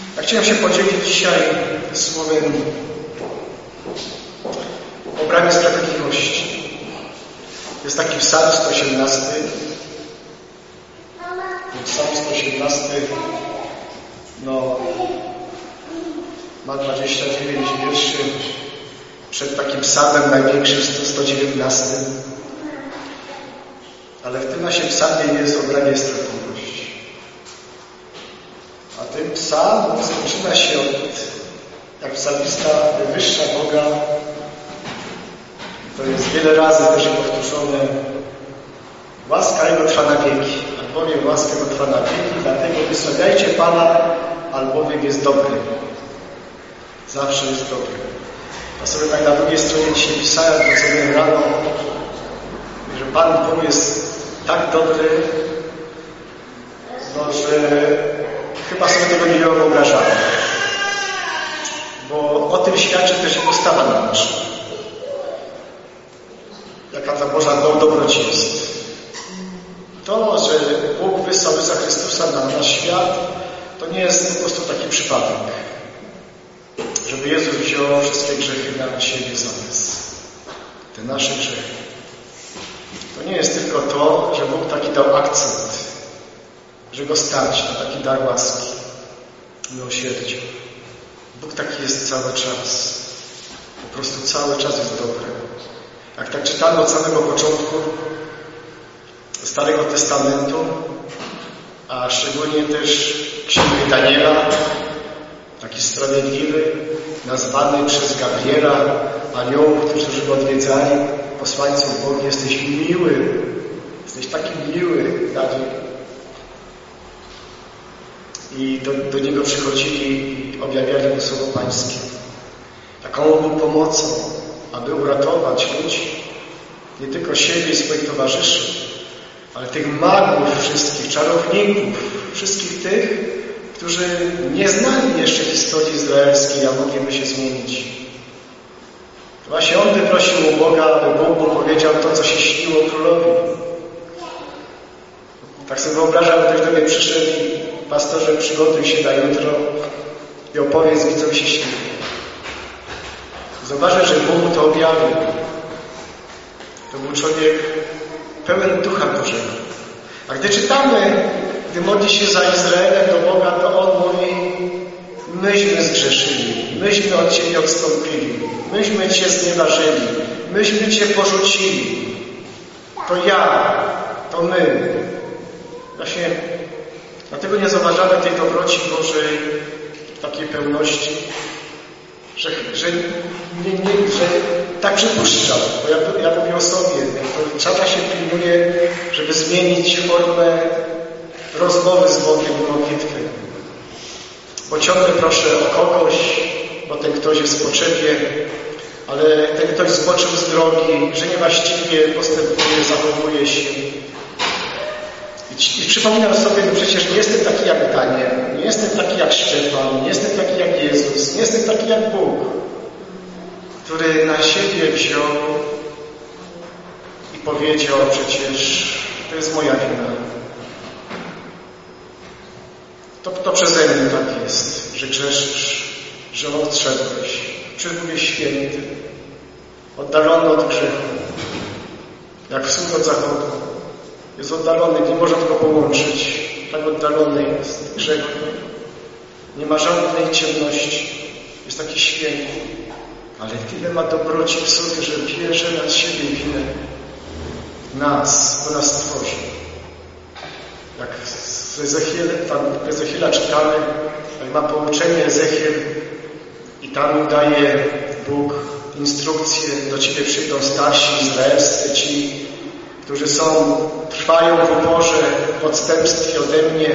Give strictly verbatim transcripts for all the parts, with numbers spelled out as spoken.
Ja chciałem się podzielić dzisiaj słowem o bramie sprawiedliwości. Jest taki psalm sto osiemnasty. Psalm sto osiemnasty no, ma dwadzieścia dziewięć wierszy. Przed takim psalmem największym sto dziewiętnastym. Ale w tym naszym psalmie jest o bramie sprawiedliwości. A ten psalm zaczyna się od, jak psalmista wywyższa Boga. To jest wiele razy też powtórzone. Łaska Jego trwa na wieki, albowiem łaska Jego trwa na wieki, dlatego wysławiajcie Pana, albowiem jest dobry. Zawsze jest dobry. A sobie tak na drugiej stronie dzisiaj pisałem, to sobie rano, że Pan Bóg jest tak dobry, no, że chyba sobie tego nie wyobrażamy. Bo o tym świadczy też postawa nasza. Jaka ta Boża dobroć jest. To, że Bóg wysłał Jezusa Chrystusa na nasz świat, to nie jest po prostu taki przypadek. Żeby Jezus wziął wszystkie grzechy na siebie za nas. Te nasze grzechy. To nie jest tylko to, że Bóg taki dał akcent, że Go stać na taki dar łaski, miłosierdzia. Bóg taki jest cały czas. Po prostu cały czas jest dobry. Jak tak czytamy od samego początku Starego Testamentu, a szczególnie też Księgi Daniela, taki sprawiedliwy, nazwany przez Gabriela, aniołów, którzy go odwiedzali, posłańców Boga, jesteś miły, jesteś taki miły, Dawid. I do, do niego przychodzili i objawiali mu słowo Pańskie. Taką był pomocą, aby uratować ludzi, nie tylko siebie i swoich towarzyszy, ale tych magów wszystkich, czarowników, wszystkich tych, którzy nie znali jeszcze historii izraelskiej, a mogliby się zmienić. Właśnie on wyprosił u Boga, aby Bóg mu powiedział to, co się śniło królowi. Tak sobie wyobrażam, ktoś do mnie przyszedł i pastorze, przygotuj się na jutro i opowiedz mi, co mi się śniło. Zobaczę, że Bóg mu to objawił. To był człowiek pełen Ducha Bożego. A gdy czytamy, gdy modli się za Izraelem do Boga, to On mówi: myśmy zgrzeszyli, myśmy od Ciebie odstąpili, myśmy Cię znieważyli, myśmy Cię porzucili. To ja, to my. Właśnie dlatego nie zauważamy tej dobroci Bożej w takiej pełności, że, że, nie, nie, że tak przypuszczam, bo ja, ja mówię o sobie, to czata się pilnuje, żeby zmienić formę rozmowy z Bogiem w modlitwie. Bo ciągle proszę o kogoś, bo ten ktoś jest w potrzebie, ale ten ktoś zboczył z drogi, że niewłaściwie postępuje, zachowuje się. I, i przypominam sobie, że przecież nie jestem taki jak Daniel, nie jestem taki jak Szczepan, nie jestem taki jak Jezus, nie jestem taki jak Bóg, który na siebie wziął i powiedział: przecież to jest moja wina. To, to przeze mnie tak jest, że grzeszysz, że odszedłeś. Przecież byłeś święty, oddalony od grzechu, jak wschód od zachodu. Jest oddalony, nie można tego połączyć. Tak oddalony jest grzech. Nie ma żadnej ciemności. Jest taki święty. Ale tyle ma dobroci w sobie, że bierze na siebie winę. Nas, bo nas stworzył. Jak z Ezechiela, tam w Ezechiela czytamy, jak ma pouczenie Ezechiel i tam daje Bóg instrukcje: do Ciebie przyjdą starsi izraelscy, ci, którzy są, trwają w uporze, w odstępstwie ode mnie.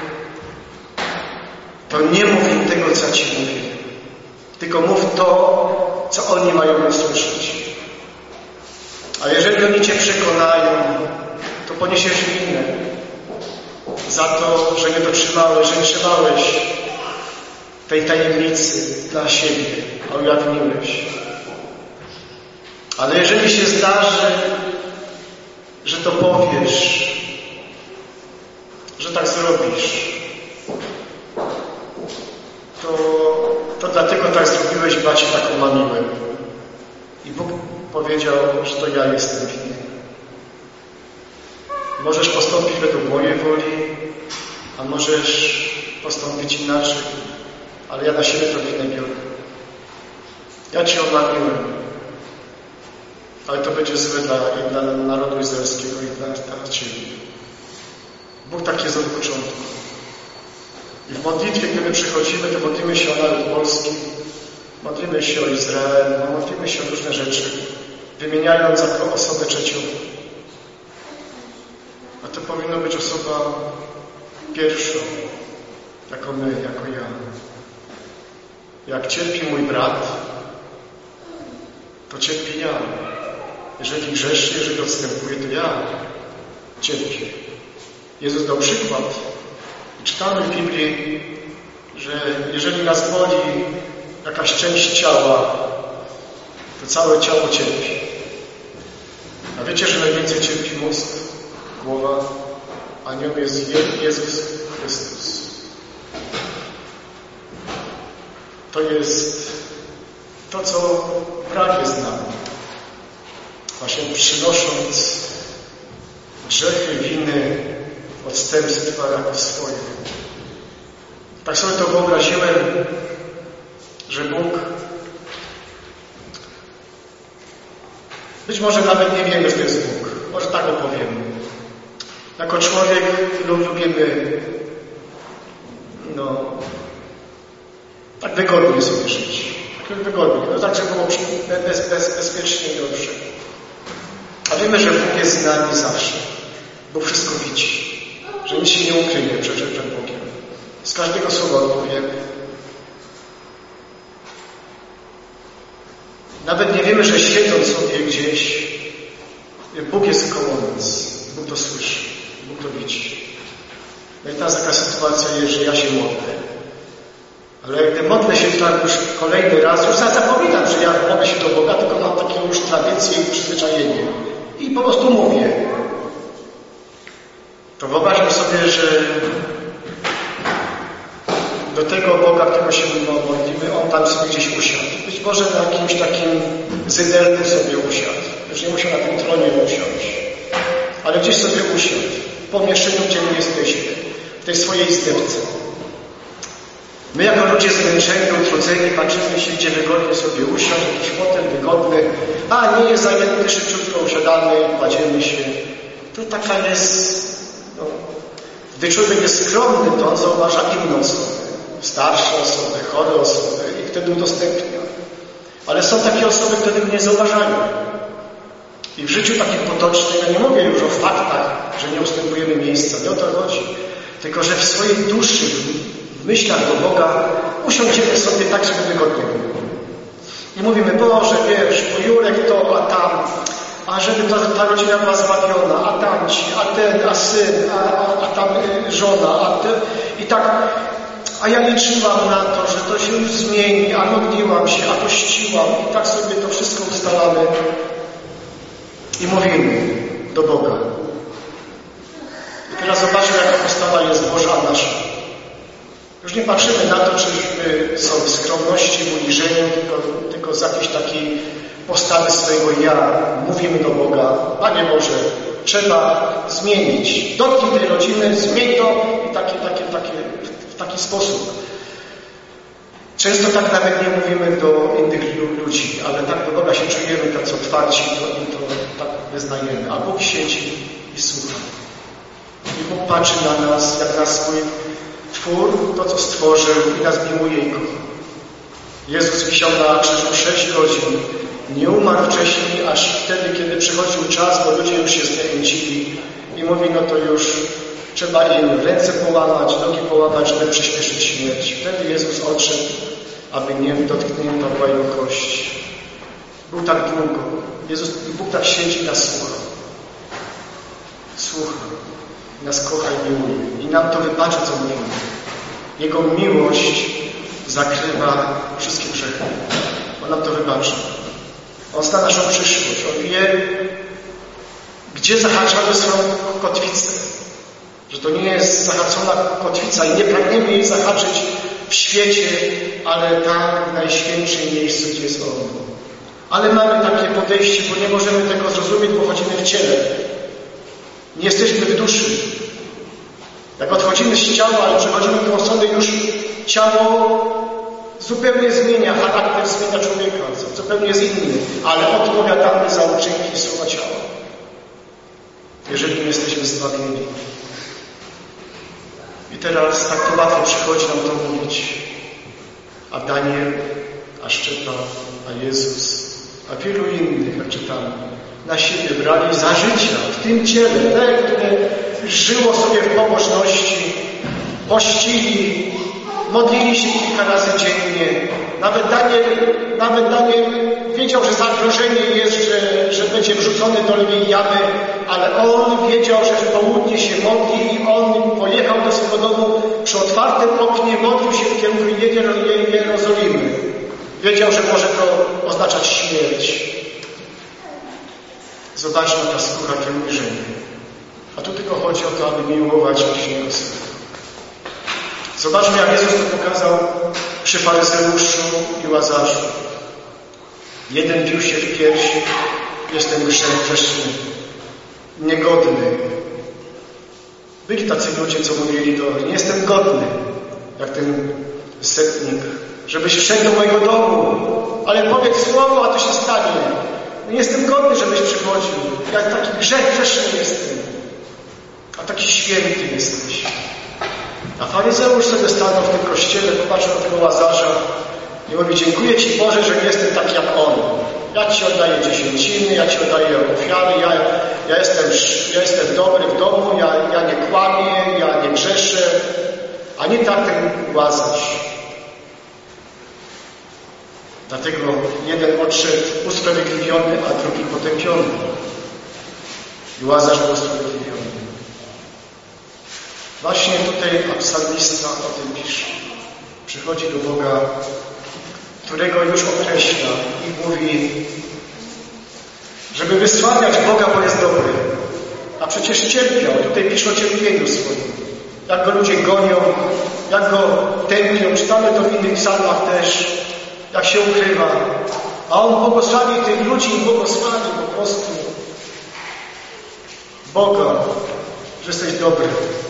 To nie mów im tego, co ja Ci mówię, tylko mów to, co oni mają usłyszeć. A jeżeli oni Cię przekonają, to poniesiesz winę za to, że nie dotrzymałeś, że nie trzymałeś tej tajemnicy dla siebie, a ujawniłeś. Ale jeżeli się zdarzy, że to powiesz, że tak zrobisz, to, to dlatego tak zrobiłeś, bo Cię tak omamiłem. I Bóg powiedział, że to ja jestem winny. Możesz postąpić według mojej woli, a możesz postąpić inaczej, ale ja na siebie to winę biorę. Ja Cię omamiłem, ale to będzie złe dla, i dla narodu izraelskiego i dla, dla Ciebie. Bóg tak jest od początku. I w modlitwie, gdy my przychodzimy, to modlimy się o naród polski, modlimy się o Izrael, modlimy się o różne rzeczy, wymieniając jako osobę trzecią. A to powinno być osoba pierwszą, jako my, jako ja. Jak cierpi mój brat, to cierpi ja. Jeżeli grzeszy, jeżeli odstępuje, to ja cierpię. Jezus dał przykład. I czytamy w Biblii, że jeżeli nas boli jakaś część ciała, to całe ciało cierpi. A wiecie, że najwięcej cierpi mózg, głowa, a nią jest Jezus Chrystus. To jest to, co brak jest nam. Właśnie przynosząc grzechy, winy, odstępstwa jako swoje. Tak sobie to wyobraziłem, że Bóg, być może nawet nie wiemy, że to jest Bóg. Może tak opowiem. Jako człowiek lubimy no tak wygodnie sobie żyć. Tak wygodnie. No tak, żeby było bez, bez, bezpiecznie i dobrze. A wiemy, że Bóg jest z nami zawsze. Bo wszystko widzi. Że nic się nie ukryje przed, przed Bogiem. Z każdego słowa odpowiemy. Nawet nie wiemy, że siedząc sobie gdzieś, Bóg jest koło nas. Bóg to słyszy. Bóg to widzi. No i teraz taka sytuacja jest, że ja się modlę. Ale gdy modlę się tak już kolejny raz, już zapominam, że ja modlę się do Boga, tylko mam taką już tradycję i przyzwyczajenie. I po prostu mówię. To wyobraźmy sobie, że do tego Boga, którego się modlimy, On tam sobie gdzieś usiadł. Być może na jakimś takim zydelku sobie usiadł. Już nie musiał na tym tronie usiąść. Ale gdzieś sobie usiadł. W pomieszczeniu, gdzie my jesteśmy. W tej swojej izdebce. My jako ludzie zmęczeni, utrudzeni, patrzymy się, gdzie wygodnie sobie usiąść, jakiś fotel wygodny, a nie jest zajęty, szybciutko usiadamy, kładziemy się. To taka jest, no, gdy człowiek jest skromny, to on zauważa inne osoby, starsze osoby, chore osoby i wtedy udostępnia. Ale są takie osoby, które tego nie zauważają. I w życiu takim potocznym, ja nie mówię już o faktach, że nie ustępujemy miejsca, nie o to chodzi, tylko że w swojej duszy, w myślach do Boga usiądziemy sobie tak, żeby wygodnie było. I mówimy, Boże, wiesz, bo Jurek to, a tam, a żeby ta, ta rodzina była zbawiona, a tamci, a ten, a syn, a, a, a tam y, żona, a ten, i tak, a ja liczyłam na to, że to się już zmieni, a modliłam się, a pościłam, i tak sobie to wszystko ustalamy i mówimy do Boga. I teraz zobaczmy, jaka postawa jest Boża nasza. Już nie patrzymy na to, czyśmy są w skromności, w uniżeniu, tylko, tylko z jakiejś takiej postawy swojego ja. Mówimy do Boga, Panie Boże, trzeba zmienić. Dotknij tej rodziny, zmień to i takie, takie, takie, w taki sposób. Często tak nawet nie mówimy do innych ludzi, ale tak do Boga się czujemy, tacy otwarci, to, i to tak wyznajemy. A Bóg siedzi i słucha. I Bóg patrzy na nas, jak na swój twór, to co stworzył i nas miłuje i kocha. Jezus wisiał na krzyżu sześć godzin. Nie umarł wcześniej, aż wtedy, kiedy przychodził czas, bo ludzie już się zniechęcili i mówi, no to już trzeba im ręce połamać, nogi połamać, żeby przyspieszyć śmierć. Wtedy Jezus odszedł, aby nie dotknięta była jego kość. Był tak długo. Jezus, Bóg tak siedzi i nas słucha. Słucha. Nas kocha i miłuje. I nam to wybacza, co mówimy. Jego miłość zakrywa wszystkie grzechy. On nam to wybacza. On zna naszą przyszłość. On wie, gdzie zahaczamy swoją kotwicę. Że to nie jest zahaczona kotwica i nie pragniemy jej zahaczyć w świecie, ale tam w najświętszym miejscu, gdzie jest On. Ale mamy takie podejście, bo nie możemy tego zrozumieć, bo chodzimy w ciele. Nie jesteśmy w duszy. Jak odchodzimy z ciała, ale przechodzimy w tą stronę, już ciało zupełnie zmienia, charakter zmienia człowieka, zupełnie jest inny, ale odpowiadamy za uczynki słowa ciała. Jeżeli nie jesteśmy zbawieni. I teraz tak to łatwo przychodzi nam to mówić. A Daniel, a Szczepan, a Jezus, a wielu innych, jak czytamy, na siebie brali za życia w tym ciele, te, które żyło sobie w pobożności, pościli, modlili się kilka razy dziennie. Nawet Daniel, nawet Daniel wiedział, że zagrożenie jest, że, że będzie wrzucony do lwiej jamy, ale on wiedział, że w południe się modli i on pojechał do swojego domu przy otwartym oknie, modlił się w kierunku Jerozolimy. Wiedział, że może to oznaczać śmierć. Zobaczmy ta skóra te ujrzenie. A tu tylko chodzi o to, aby miłować bliźniego syna. Zobaczmy, jak Jezus to pokazał przy faryzeuszu i Łazarzu. Jeden bił się w piersi, jestem grzeszny, niegodny. Byli tacy ludzie, co mówili do nie jestem godny, jak ten setnik, żebyś wszedł do mojego domu, ale powiedz słowo, a to się stanie. Nie jestem godny, żebyś przychodził. Jak taki grzech grzeszny jestem, a taki święty jesteś. A faryzeusz sobie stanął w tym kościele, popatrzył na tego Łazarza i mówi, dziękuję Ci Boże, że nie jestem tak jak on. Ja Ci oddaję dziesięciny, ja Ci oddaję ofiary, ja, ja, jestem, ja jestem dobry w domu, ja, ja nie kłamię, ja nie grzeszę, a nie tak ten Łazarz. Dlatego jeden odszedł usprawiedliwiony, a drugi potępiony. I Łazarz był usprawiedliwiony. Właśnie tutaj psalmista o tym pisze. Przychodzi do Boga, którego już określa i mówi, żeby wysławiać Boga, bo jest dobry. A przecież cierpiał. Tutaj pisze o cierpieniu swoim. Jak go ludzie gonią, jak go tępią. Czytamy to w innych psalmach też, jak się ukrywa. A on błogosławi tych ludzi i błogosławi po prostu Boga, że jesteś dobry.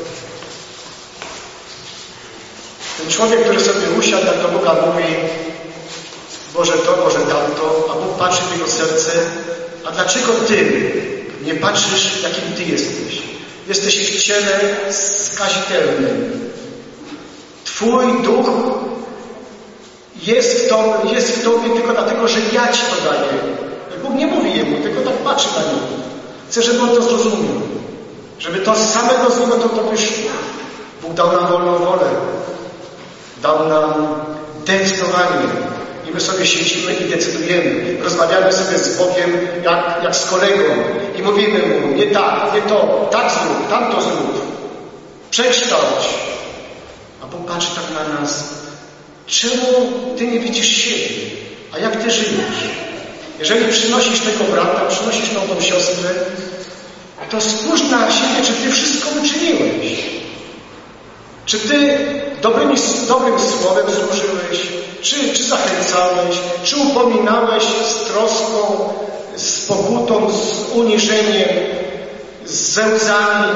Ten człowiek, który sobie usiadł, jak do Boga mówi, Boże to, Boże tamto, a Bóg patrzy w jego serce, a dlaczego Ty nie patrzysz, jakim Ty jesteś? Jesteś w ciele skazitelnym. Twój duch jest w, to, jest w Tobie tylko dlatego, że ja Ci to daję. I Bóg nie mówi Jemu, tylko tak patrzy na niego. Chcę, żeby on to zrozumiał. Żeby to z samego z niego to, to wyszło. Bóg dał nam wolną wolę. Dał nam decydowanie. I my sobie siedzimy i decydujemy. Rozmawiamy sobie z Bogiem jak, jak z kolegą. I mówimy Mu, nie tak, nie to, tak zrób, tamto zrób. Przekształć. A Bóg patrzy tak na nas. Czemu Ty nie widzisz siebie? A jak Ty żyjesz? Jeżeli przynosisz tego brata, przynosisz tą, tą siostrę, to spójrz na siebie, czy Ty wszystko uczyniłeś. Czy Ty dobrym, dobrym słowem służyłeś? Czy, czy zachęcałeś? Czy upominałeś z troską, z pokutą, z uniżeniem, ze łzami?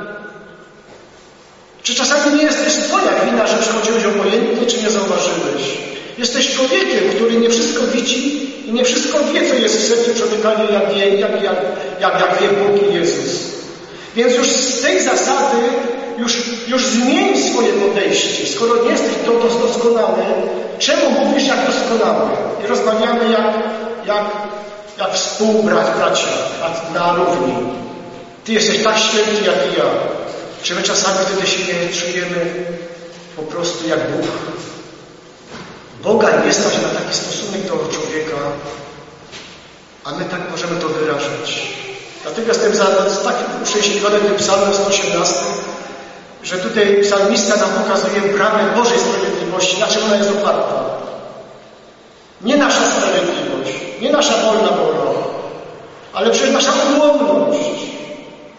Czy czasami nie jesteś Twoja wina, że przechodziłeś obojętnie, czy nie zauważyłeś? Jesteś człowiekiem, który nie wszystko widzi i nie wszystko wie, co jest w sercu człowieka, jak, jak, jak, jak, jak, jak wie Bóg i Jezus. Więc już z tej zasady już, już zmień swoje podejście. Skoro nie jesteś doskonały, czemu mówisz jak doskonały? I rozmawiamy jak, jak, jak współbrać, bracia, na równi. Ty jesteś tak święty jak i ja. Czy my czasami wtedy się nie czujemy po prostu jak Bóg? Boga nie stać na taki stosunek do człowieka, a my tak możemy to wyrażać. Dlatego jestem za, tak uszczęśliwiony tym psalmem sto osiemnastym, że tutaj psalmista nam pokazuje bramę Bożej sprawiedliwości, na czym ona jest oparta. Nie nasza sprawiedliwość, nie nasza wolna wola, ale przecież nasza ułomność.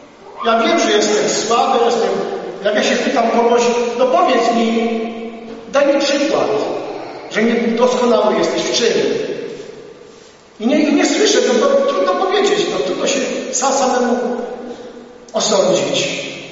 Ja wiem, że jestem słaby, jestem... Jak ja się pytam kogoś, no powiedz mi, Daj mi przykład, że niedoskonały jesteś w czym. I nie, nie słyszę, no to trudno powiedzieć, no trudno się sam samemu osądzić.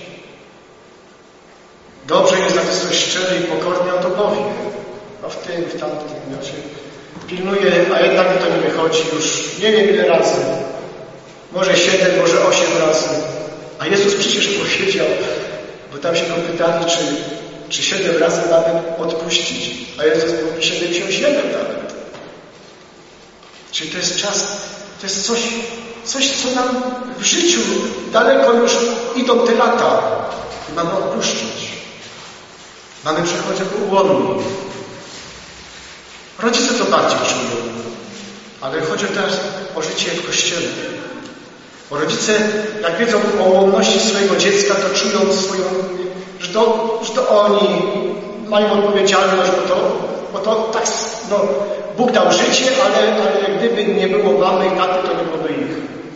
Dobrze jest, jak jesteś szczery i pokorny, a to powie. No w tym, w tamtym, znaczy pilnuję, a jednak mi to nie wychodzi już nie wiem ile razy. Może siedem, może osiem razy. A Jezus przecież powiedział, bo tam się go pytali, czy, czy siedem razy mamy odpuścić. A Jezus mówi siedemdziesiąt siedem nawet. Czyli to jest czas, to jest coś, coś, co nam w życiu daleko już idą te lata. I mamy odpuszczać. Mamy przechodzić jako ułomni. Rodzice to bardziej czują. Ale chodzi teraz o życie w Kościele. Bo rodzice, jak wiedzą o ułomności swojego dziecka, to czują swoją, że to, że to oni mają odpowiedzialność, bo to, bo to tak, no, Bóg dał życie, ale, ale gdyby nie było mamy i taty, to nie byłoby ich.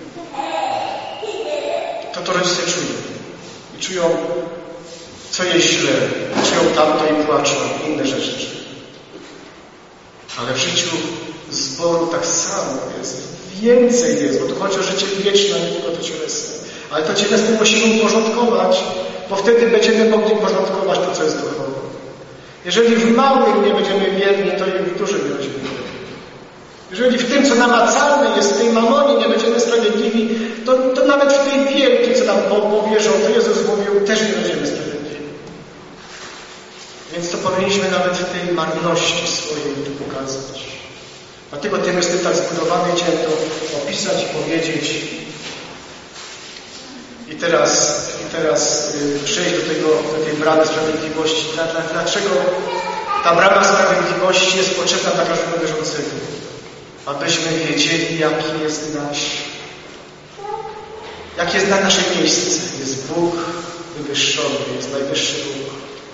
To to rodzice czują. I czują, co jest źle. Czują tamto i płaczą. Inne rzeczy. Ale w życiu zboru tak samo jest. Więcej jest, bo tu chodzi o życie wieczne, nie tylko to cielesne. Ale to cielesne musimy uporządkować, bo wtedy będziemy mogli porządkować to, co jest duchowe. Jeżeli w małym nie będziemy wierni, to i w dużym nie będziemy wierni. Jeżeli w tym, co namacalne jest, w tej mamonie nie będziemy sprawiedliwi, to, to nawet w tej wielkiej, co nam powierzą, to Jezus mówił, też nie będziemy sprawiedliwi. Więc to powinniśmy nawet w tej marności swojej tu pokazać. Dlatego tym jestem tak zbudowany, chciałem to opisać i powiedzieć. I teraz, i teraz y, przejść do, tego, do tej bramy sprawiedliwości. Dla, dla, dlaczego ta brama sprawiedliwości jest potrzebna dla każdego wierzącego? Abyśmy wiedzieli, jaki jest nasz, jakie jest nasze miejsce. Jest Bóg wywyższony, jest najwyższy Bóg.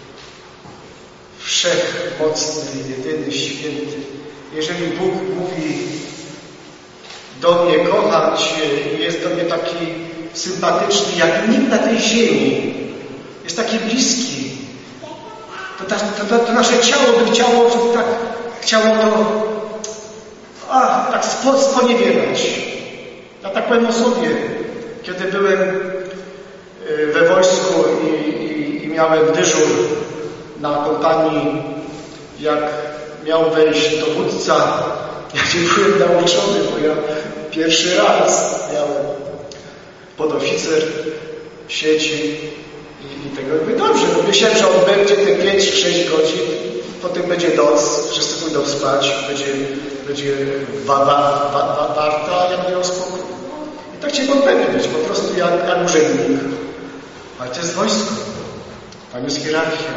Wszechmocny, jedyny, święty. Jeżeli Bóg mówi do mnie, kocham Cię i jest do mnie taki sympatyczny, jak nikt na tej ziemi, jest taki bliski, to, ta, to, to nasze ciało by chciało, tak, chciało to a, tak spo, sponiewierać. Ja tak powiem o sobie, kiedy byłem we wojsku i, i, i miałem dyżur na kompanii, jak miał wejść dowódca, ja nie byłem nauczony, bo ja pierwszy raz miałem podoficer w sieci i, i tego mówię, dobrze, bo myślałem, że on będzie te pięć sześć godzin, potem będzie noc, wszyscy pójdą spać, będzie, będzie wa, wa, wa, wa, warta, ja miał spokój. I tak cię podpewnić, po prostu jak, jak urzędnik. Ale to jest wojsko, tam jest hierarchia.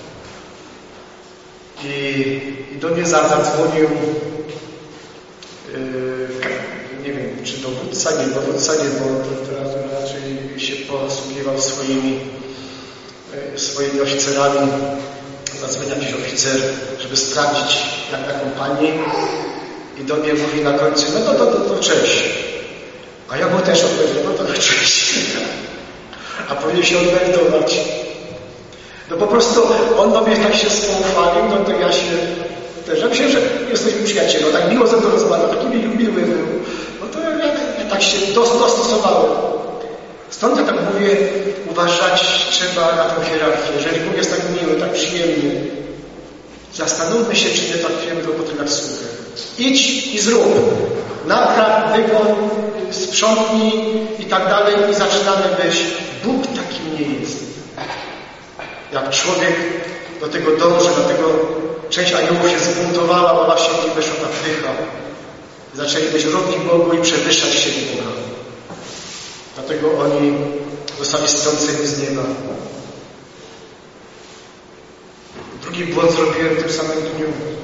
I, i do mnie zadzwonił yy, nie wiem, czy dowódca, nie dowódca, nie, bo teraz raczej się posługiwał swoimi yy, swoimi oficerami. Zadzwonił jakiś oficer, żeby sprawdzić, jak na kompanii, i do mnie mówi na końcu, no to, to, to, to cześć. A ja mu też odpowiedziałem, no to cześć. A powinien się odmeldować. No po prostu on do mnie tak się spoufalił, no to ja się też, ja myślę, że jesteśmy przyjaciele, tak miło ze mną rozmawiał, taki miły był. No to ja, ja tak się dostosowałem. Stąd ja tak mówię, uważać trzeba na tę hierarchię. Jeżeli Bóg jest tak miły, tak przyjemny, zastanówmy się, czy nie traktujemy go potem jak sługę. Idź i zrób. Napraw, wygoń, sprzątnij i tak dalej i zaczynamy być. Bóg takim nie jest. Jak człowiek do tego dąży, dlatego część aniołów się zbuntowała, bo właśnie w nich weszła ta pycha. Zaczęli być równi Bogu i przewyższać siebie Boga. Dlatego oni zostali strąceni z nieba. Drugi błąd zrobiłem w tym samym dniu.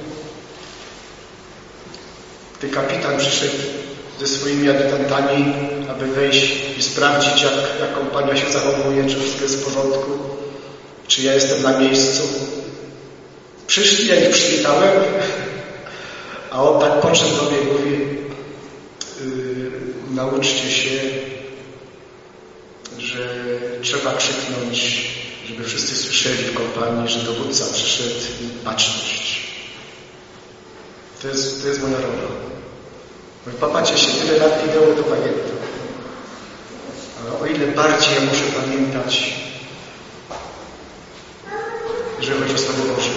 Gdy kapitan przyszedł ze swoimi adjutantami, aby wejść i sprawdzić, jak, jak kompania się zachowuje, czy wszystko jest w porządku, czy ja jestem na miejscu. Przyszli, ja ich przywitałem, a on tak podszedł do mnie i mówi, yy, nauczcie się, że trzeba krzyknąć żeby wszyscy słyszeli w kompanii, że dowódca przyszedł i baczność. To jest, to jest moja rola. Mój papacie się tyle lat minęło, to pamiętam. Ale o ile bardziej ja muszę pamiętać, że chodzi o Słowo Boże.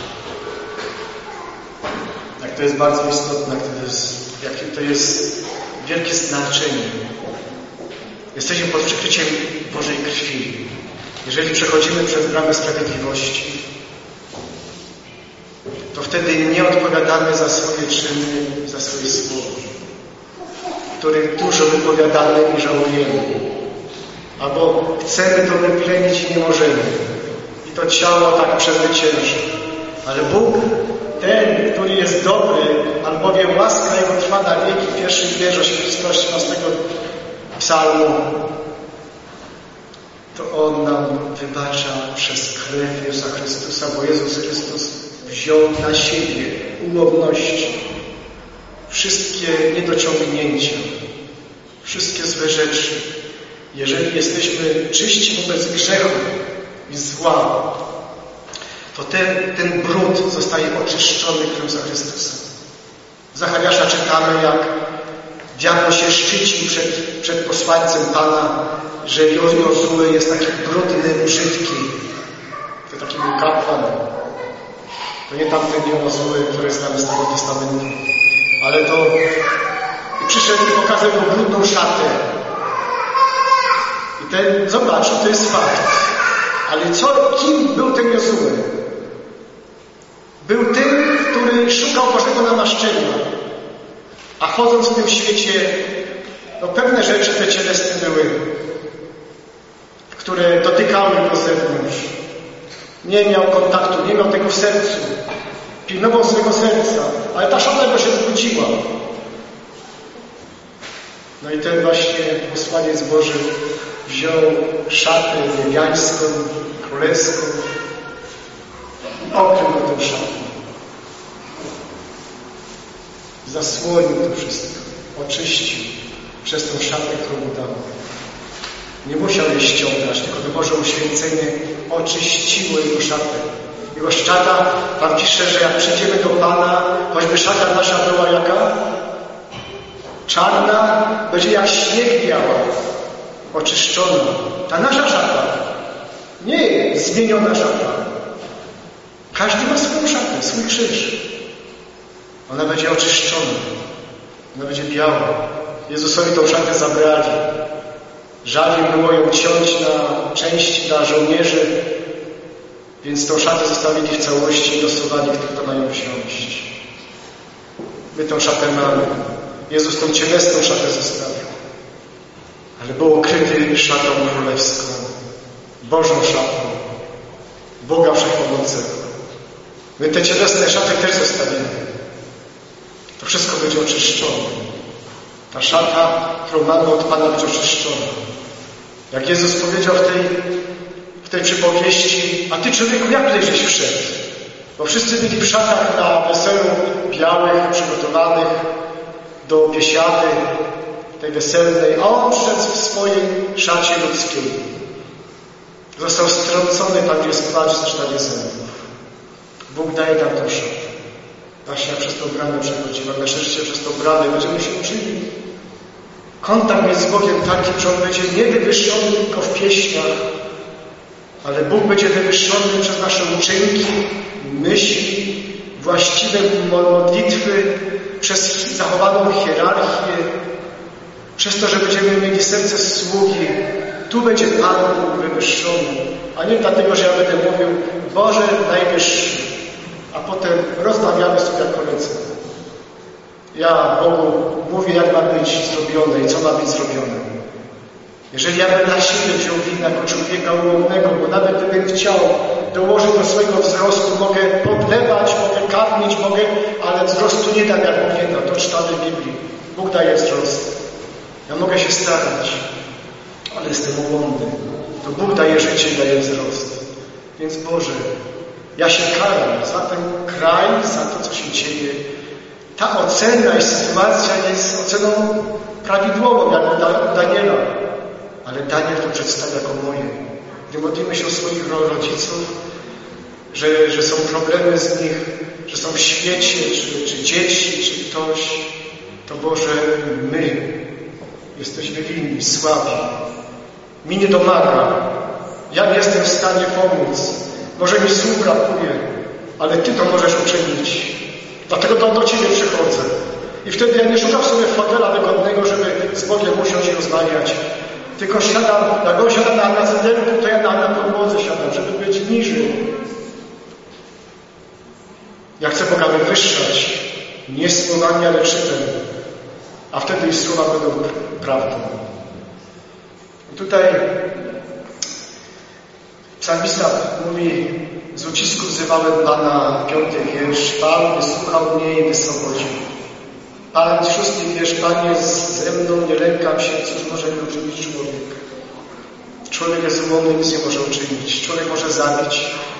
Jak to jest bardzo istotne, jak to jest, jakie to jest wielkie znaczenie. Jesteśmy pod przykryciem Bożej krwi. Jeżeli przechodzimy przez bramę sprawiedliwości, to wtedy nie odpowiadamy za swoje czyny, za swoje słowa, których dużo wypowiadamy i żałujemy. Albo chcemy to wyplenić i nie możemy. I to ciało tak przezwycięży. Ale Bóg, ten, który jest dobry, albowiem łaska Jego trwa na wieki, pierwszy wiersz osiemnastego psalmu, to On nam wybacza przez krew Jezusa Chrystusa, bo Jezus Chrystus wziął na siebie ułomności, wszystkie niedociągnięcia, wszystkie złe rzeczy. Jeżeli jesteśmy czyści wobec grzechu i zła, to ten, ten brud zostaje oczyszczony krwią Jezusa Chrystusa. W Zachariasza czytamy, jak diabeł się szczyci przed, przed posłańcem Pana, że Jozue jest taki brudny, brzydki. To taki był kapłan. To nie tamten Jozue, który znamy z Starego Testamentu. Ale to i przyszedł i pokazał mu brudną szatę. I ten zobaczył, to jest fakt. Ale co, kim był ten Jozue? Był tym, który szukał Bożego namaszczenia. A chodząc w tym świecie, no pewne rzeczy te cielesne były, które dotykały go z zewnątrz. Nie miał kontaktu, nie miał tego w sercu. Pilnował swojego serca, ale ta szata go się zwróciła. No i ten właśnie posłaniec Boży wziął szatę niebiańską, królewską i okrył go tą szatą. Zasłonił to wszystko, oczyścił przez tą szatę, którą mu dał. Nie musiał jej ściągać, tylko to Boże uświęcenie oczyściło jego szatę. Jego szata, Pan pisze, że jak przyjdziemy do Pana, choćby szata nasza była jaka? Czarna, będzie jak śnieg biała, oczyszczona. Ta nasza szata, nie zmieniona szata. Każdy ma swoją szatę, swój krzyż. Ona będzie oczyszczona. Ona będzie biała. Jezusowi tą szatę zabrali. Żal im było ją ciąć na części dla żołnierzy, więc tą szatę zostawili w całości i losowali, kto ma ją wziąć. My tą szatę mamy. Jezus tą cielesną szatę zostawił. Ale był okryty szatą królewską, Bożą szatą, Boga Wszechmogącego. My te cielesne szaty też zostawimy. To wszystko będzie oczyszczone. Ta szata, którą mamy od Pana, będzie oczyszczona. Jak Jezus powiedział w tej, w tej przypowieści, a Ty, człowieku, jak tutaj żeś wszedł? Bo wszyscy byli w szatach na weselu białych, przygotowanych do biesiady, tej weselnej, a On wszedł w swojej szacie ludzkiej. Został strącony tam, gdzie jest płacz, zresztanie zębów. Bóg daje nam tą szatę. Właśnie jak przez tą bramę przechodzimy, jak nasze życie przez tą bramę będziemy się uczyli. Kontakt jest z Bogiem taki, że On będzie nie wywyższony tylko w pieśniach, ale Bóg będzie wywyższony przez nasze uczynki, myśli, właściwe modlitwy, przez zachowaną hierarchię, przez to, że będziemy mieli serce sługi. Tu będzie Pan Bóg wywyższony, a nie dlatego, że ja będę mówił Boże najwyższy, a potem rozmawiamy sobie jak koledzy. Ja Bogu mówię, jak ma być zrobione i co ma być zrobione. Jeżeli ja będę na siebie wziął winę jako człowieka ułomnego, bo nawet gdybym chciał dołożyć do swojego wzrostu, mogę podlewać, mogę karmić, mogę, ale wzrostu nie dam, jak Bóg nie da. To czytamy w Biblii. Bóg daje wzrost. Ja mogę się starać, ale jestem ułomny. To Bóg daje życie i daje wzrost. Więc Boże, ja się karam za ten kraj, za to, co się dzieje. Ta ocena i sytuacja jest oceną prawidłową, jak u Daniela. Ale Daniel to przedstawia jako moje. gdy modlimy się o swoich rodziców, że, że są problemy z nich, że są w świecie, czy, czy dzieci, czy ktoś, to Boże, my jesteśmy winni, słabi. Mi nie domaga. Ja nie jestem w stanie pomóc. Może mi słów brakuje, ale Ty to możesz uczynić. Dlatego do, do Ciebie przychodzę. I wtedy ja nie szukam sobie fotela wygodnego, żeby z Bogiem usiąść i rozmawiać. Tylko siadam, jak on siada na, na zedelku, to ja na, na podłodze siadam, żeby być niżej. Ja chcę Boga wywyższać, nie słowami, ale czytem. A wtedy ich słowa będą prawdą. I tutaj psalmista mówi: z ucisku wzywałem Pana, piąty wiersz. Pan wysłuchał mnie i wyswobodził. Pan, szósty wiersz. Pan jest ze mną, nie lękam się, cóż może mi uczynić człowiek. Człowiek jest ułomny, nic nie może uczynić. Człowiek może zabić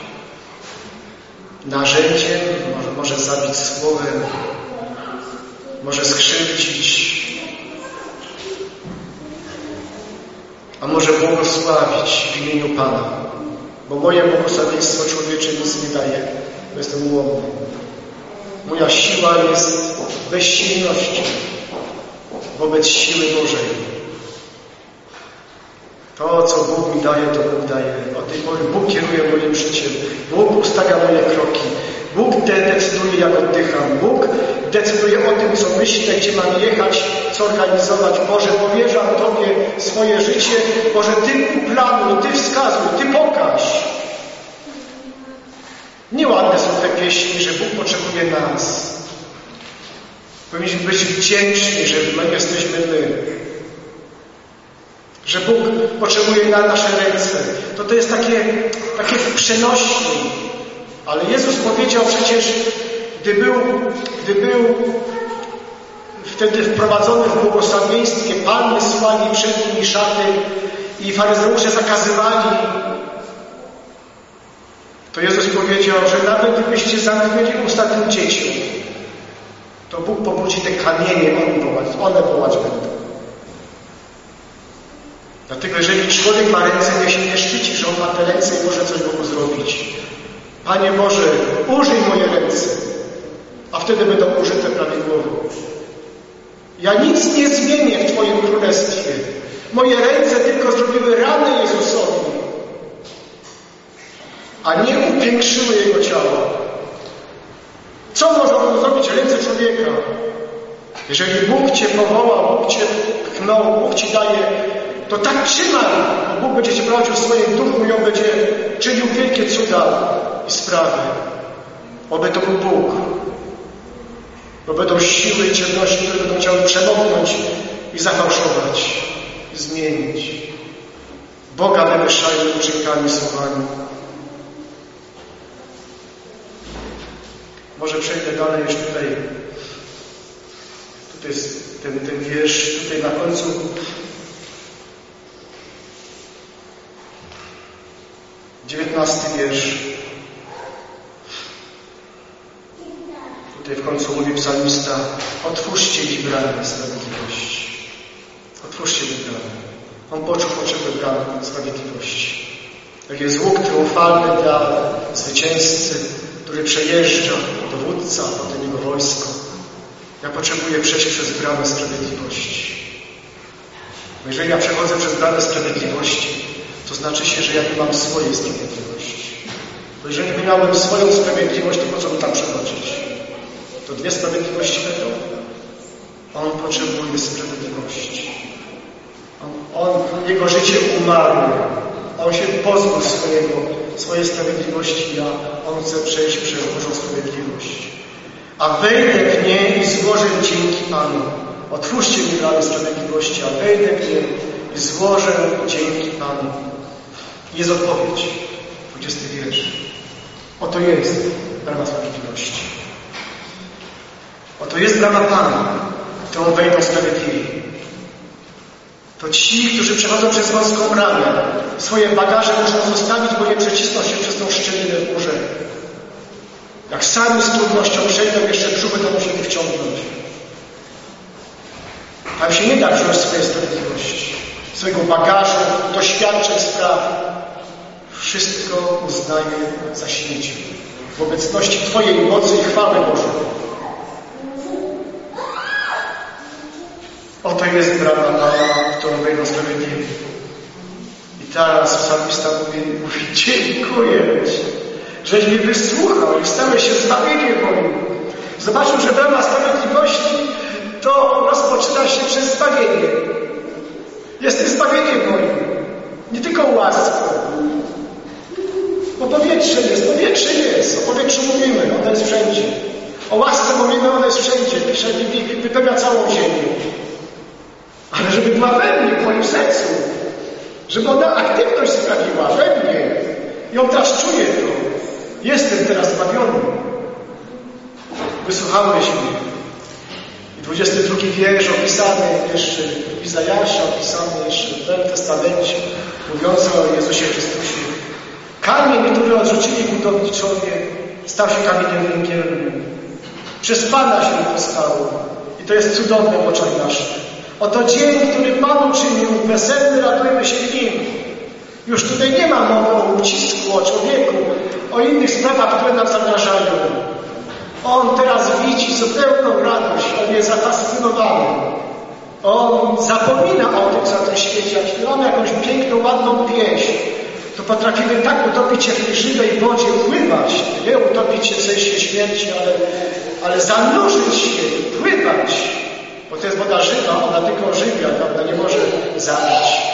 narzędziem, może, może zabić słowem, może skrzywdzić, a może błogosławić w imieniu Pana. Bo moje błogosławieństwo człowiecze nic nie daje, bo jestem ułomny. Moja siła jest w bezsilności wobec siły Bożej. To, co Bóg mi daje, to Bóg daje. Od tej pory Bóg kieruje moim życiem. Bóg ustawia moje kroki. Bóg decyduje, jak oddycham. Bóg decyduje o tym, co myślę, gdzie mam jechać, co organizować. Boże, powierzam Tobie swoje życie. Boże, Ty uplanuj, Ty wskazuj, Ty pokaż. Nieładne są te pieśni, że Bóg potrzebuje nas. Powinniśmy być wdzięczni, że my jesteśmy my. Że Bóg potrzebuje na nasze ręce. To to jest takie, takie przenośne. Ale Jezus powiedział przecież, gdy był, gdy był wtedy wprowadzony w błogosławieństwie, palmy słali przed nimi szaty i faryzeusze zakazywali, to Jezus powiedział, że nawet gdybyście zamknęli usta tym dzieciom, to Bóg pobudzi te kamienie, one wołać, one wołać będą. Dlatego jeżeli człowiek ma ręce, niech się nie szczyci, że on ma te ręce i może coś Bogu zrobić. Panie Boże, użyj moje ręce, a wtedy będą użyte prawidłowo. Ja nic nie zmienię w Twoim królestwie. Moje ręce tylko zrobiły rany Jezusowi, a nie upiększyły Jego ciała. Co można zrobić ręce człowieka? Jeżeli Bóg Cię powołał, Bóg Cię pchnął, Bóg Ci daje, to tak trzymaj, bo Bóg będzie Cię prowadził w swoim duchu i On będzie czynił wielkie cuda i sprawy. Oby to był Bóg. Bo będą siły i ciemności, które będą chciały przemoknąć i zafałszować, i zmienić. Boga wywyższają uczynkami, słowami. Może przejdę dalej już tutaj. Tutaj jest ten, ten wiersz, tutaj na końcu. dziewiętnasty wiersz. Tutaj w końcu mówi psalmista: otwórzcie mi bramy sprawiedliwości. Otwórzcie mi bramy. On poczuł potrzebę bram sprawiedliwości. Jak jest łuk triumfalny dla zwycięzcy, który przejeżdża, dowódca, a potem jego wojsko. Ja potrzebuję przejść przez bramę sprawiedliwości. Bo jeżeli ja przechodzę przez bramę sprawiedliwości, to znaczy się, że ja nie mam swojej sprawiedliwości. Bo jeżeli by miałem swoją sprawiedliwość, to po co by tam przechodzić? To dwie sprawiedliwości będą. On potrzebuje sprawiedliwości. On, on, jego życie umarło. On się pozbył swojego, swojej sprawiedliwości, a on chce przejść przez Bożą sprawiedliwość. A wejdę w nie i złożę dzięki Panu. Otwórzcie mi bramy sprawiedliwości, a wejdę w nie i złożę dzięki Panu. Jest odpowiedź. dwudziesty wiersz. Oto jest brama sprawiedliwości. Oto jest brama Pana, w którą wejdą sprawiedliwi. To ci, którzy przechodzą przez wąską bramę, swoje bagaże muszą zostawić, bo nie przecisną się przez tą szczelinę w górze. Jak sami z trudnością przejdą, jeszcze brzuch będą musieli wciągnąć. Tam się nie da wziąć swojej sprawiedliwości, swojego bagażu, doświadczeń, spraw. wszystko uznaję za śmieci w obecności Twojej mocy i chwały Bożej. Oto jest brama mała, w którą wejdą sprawiedliwi. I teraz psalmista mówi, mówi, dziękuję Ci, żeś mnie wysłuchał i stałeś się zbawieniem moim. Zobaczył, że brama sprawiedliwości to rozpoczyna się przez zbawienie. Jesteś zbawieniem moim. Nie tylko łaską. Bo powietrze jest, powietrze jest. O powietrzu mówimy, ono jest wszędzie. O łasce mówimy, ono jest wszędzie. Pisze Biblii, wypełnia całą ziemię. Ale żeby była we mnie, w moim sercu. Żeby ona aktywność sprawiła we mnie. I on teraz czuje to. Jestem teraz zbawiony. Wysłuchałeś mnie. I dwudziesty drugi wiersz opisany jeszcze w Izajasza, opisany jeszcze w Nowym Testamencie, mówiący o Jezusie Chrystusie. Kamień, który odrzucili budowniczowie, stał się kamieniem węgielnym. Przez Pana się to stało. I to jest cudowne w oczach naszych. Oto dzień, który Pan uczynił, weselny, radujmy się w nim. Już tutaj nie ma mowy o ucisku, o człowieku, o innych sprawach, które nam zagrażają. On teraz widzi zupełną radość, on jest zafascynowany. On zapomina o tym, co na tym świecie. Jak śpiewamy jakąś piękną, ładną pieśń, to potrafimy tak utopić się w tej żywej wodzie, pływać. Nie utopić się w sensie śmierci, ale, ale zanurzyć się, pływać. Bo to jest woda żywa, ona tylko ożywia, prawda? Nie może zabić.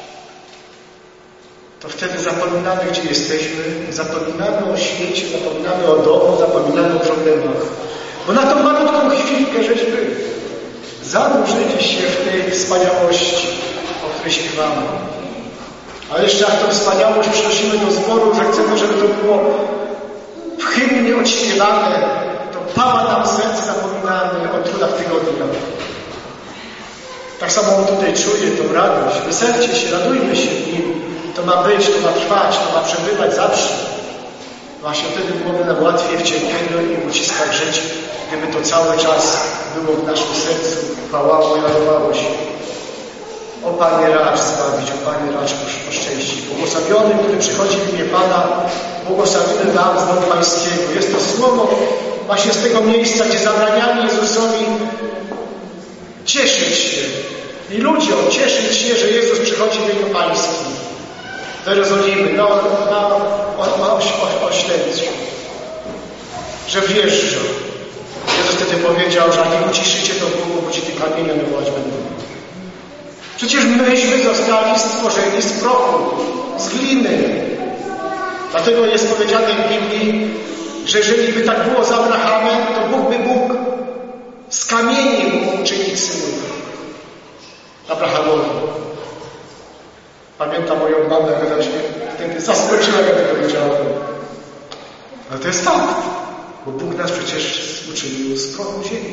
To wtedy zapominamy, gdzie jesteśmy, zapominamy o świecie, zapominamy o domu, zapominamy o problemach. Bo na tą malutką chwilkę żeśmy zanurzyli się w tej wspaniałości, o której śpiewamy. Ale jeszcze jak tą wspaniałość przynosimy do zboru, że chcemy, żeby to było w hymnie odśpiewane, to pała nam serce, zapominamy o trudach tygodnia. Tak samo on tutaj czuje tą radość. Weselcie się, radujmy się w nim. To ma być, to ma trwać, to ma przebywać zawsze. Właśnie wtedy byłoby nam łatwiej w cierpieniu i uciskach żyć, gdyby to cały czas było w naszym sercu, pałało i radowało się. O Panie, racz zbawić, o Panie, racz poszczęścić. Błogosławiony, który przychodzi w imię Pana, błogosławimy nam z domu Pańskiego. Jest to słowo właśnie z tego miejsca, gdzie zabraniali Jezusowi cieszyć się i ludziom cieszyć się, że Jezus przychodzi w imię Pańskim. Do Jerozolimy, na, na, na oś, oś, oślepcu, że wjeżdża. Jezus wtedy powiedział, że jak nie uciszycie, to Bóg budzi tych kamieni wołać będą. Przecież myśmy zostali stworzeni z prochu, z gliny. Dlatego jest powiedziane w Biblii, że jeżeli by tak było z Abrahamem, to Bóg by mógł z kamieni mógł uczynić synów Abrahamowi. Pamiętam moją mamę, która się wtedy zaskoczyła, jak to powiedziałem. Ale to jest fakt, bo Bóg nas przecież uczynił z prochu ziemi.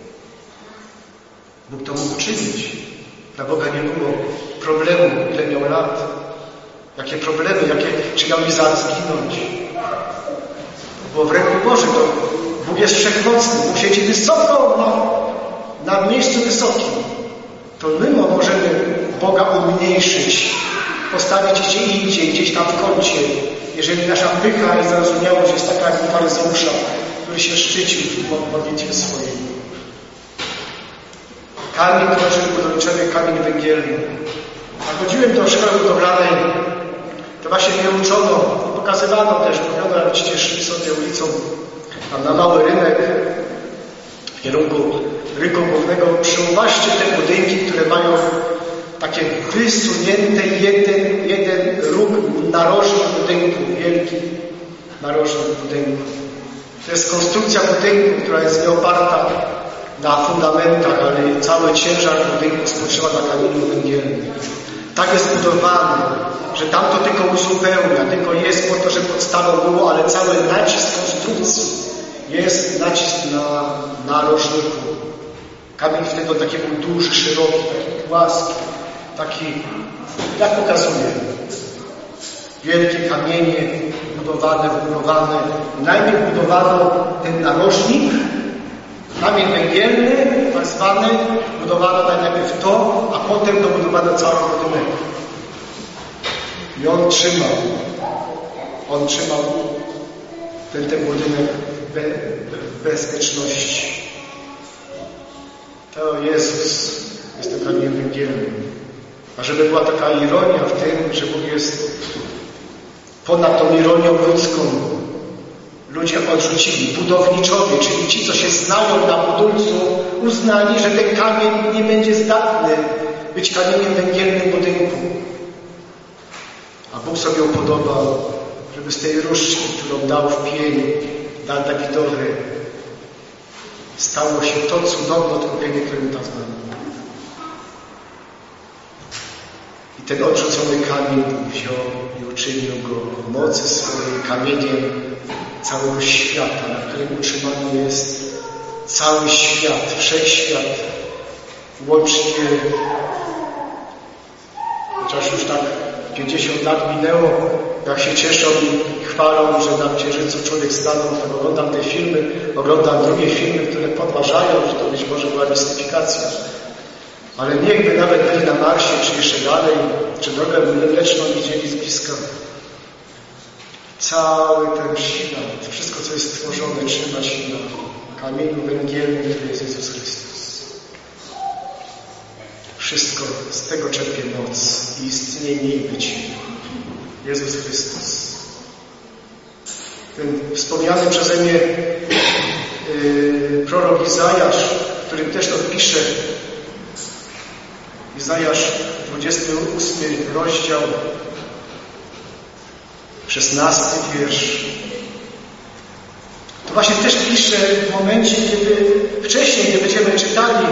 Bóg to mógł uczynić. Dla Boga nie było problemu, ile miał lat. Jakie problemy, jakie, czy miał mi zaraz zginąć. To było w ręku Bożym. To Bóg jest wszechmocny. Bóg siedzi wysoko na, na miejscu wysokim. To my możemy Boga umniejszyć, postawić gdzie indziej, gdzieś tam w kącie. Jeżeli nasza pycha i zarozumiałość jest taka jak u faryzeusza, który się szczycił w modlitwie swojej. Kamień tworzył budowniczony, kamień węgielny. Jak chodziłem do szkoły budowlanej, to właśnie mnie uczono, pokazywano też, mówiono, jak ci szli sobie ulicą, tam na mały rynek, w kierunku rynku głównego, przyuważcie te budynki, które mają takie wysunięte jeden, jeden róg narożnik budynku, wielki narożnik budynku. To jest konstrukcja budynku, która jest nie oparta na fundamentach, ale cały ciężar budynku spoczywa na kamieniu węgielnym. Tak jest budowany, że tam to tylko uzupełnia, tylko jest po to, żeby podstawą było, ale cały nacisk konstrukcji jest nacisk na narożniku. Kamień wtedy taki był duży, szeroki, taki płaski, taki, jak pokazuje, wielkie kamienie budowane, wbudowane. Najpierw budowano ten narożnik, kamień węgielny, tak zwany, budowano najpierw to, a potem dobudowano cały budynek. I on trzymał. On trzymał ten, ten budynek w be, be, bezpieczności. To Jezus jest tym kamieniem węgielnym. A żeby była taka ironia w tym, że Bóg jest ponad tą ironią ludzką. Ludzie odrzucili, budowniczowie, czyli ci, co się znają na budulcu, uznali, że ten kamień nie będzie zdatny być kamieniem węgielnym budynku. A Bóg sobie upodobał, żeby z tej różdżki, którą dał w pień, dał Dawidowi, stało się to cudowne odkupienie, którym tam znamy. I ten odrzucony kamień wziął i uczynił go w mocy swojej kamieniem całego świata, na którym utrzymany jest cały świat, wszechświat, łącznie, chociaż już tak pięćdziesiąt lat minęło, jak się cieszą i chwalą, że na Księżycu człowiek stanął, tak oglądam te filmy, oglądam drugie filmy, które podważają, że to być może była mistyfikacja. Ale niechby nawet byli na Marsie, czy jeszcze dalej, czy drogę mleczną widzieli z bliska. Cały ten świat, wszystko, co jest stworzone, trzyma się na kamieniu węgielnym, który jest Jezus Chrystus. Wszystko z tego czerpie moc i istnienie i bycie. Jezus Chrystus. Ten wspomniany przeze mnie yy, prorok Izajasz, w którym też to pisze, Izajasz, dwudziesty ósmy rozdział, szesnasty wiersz. To właśnie też pisze w momencie, kiedy wcześniej, gdy będziemy czytali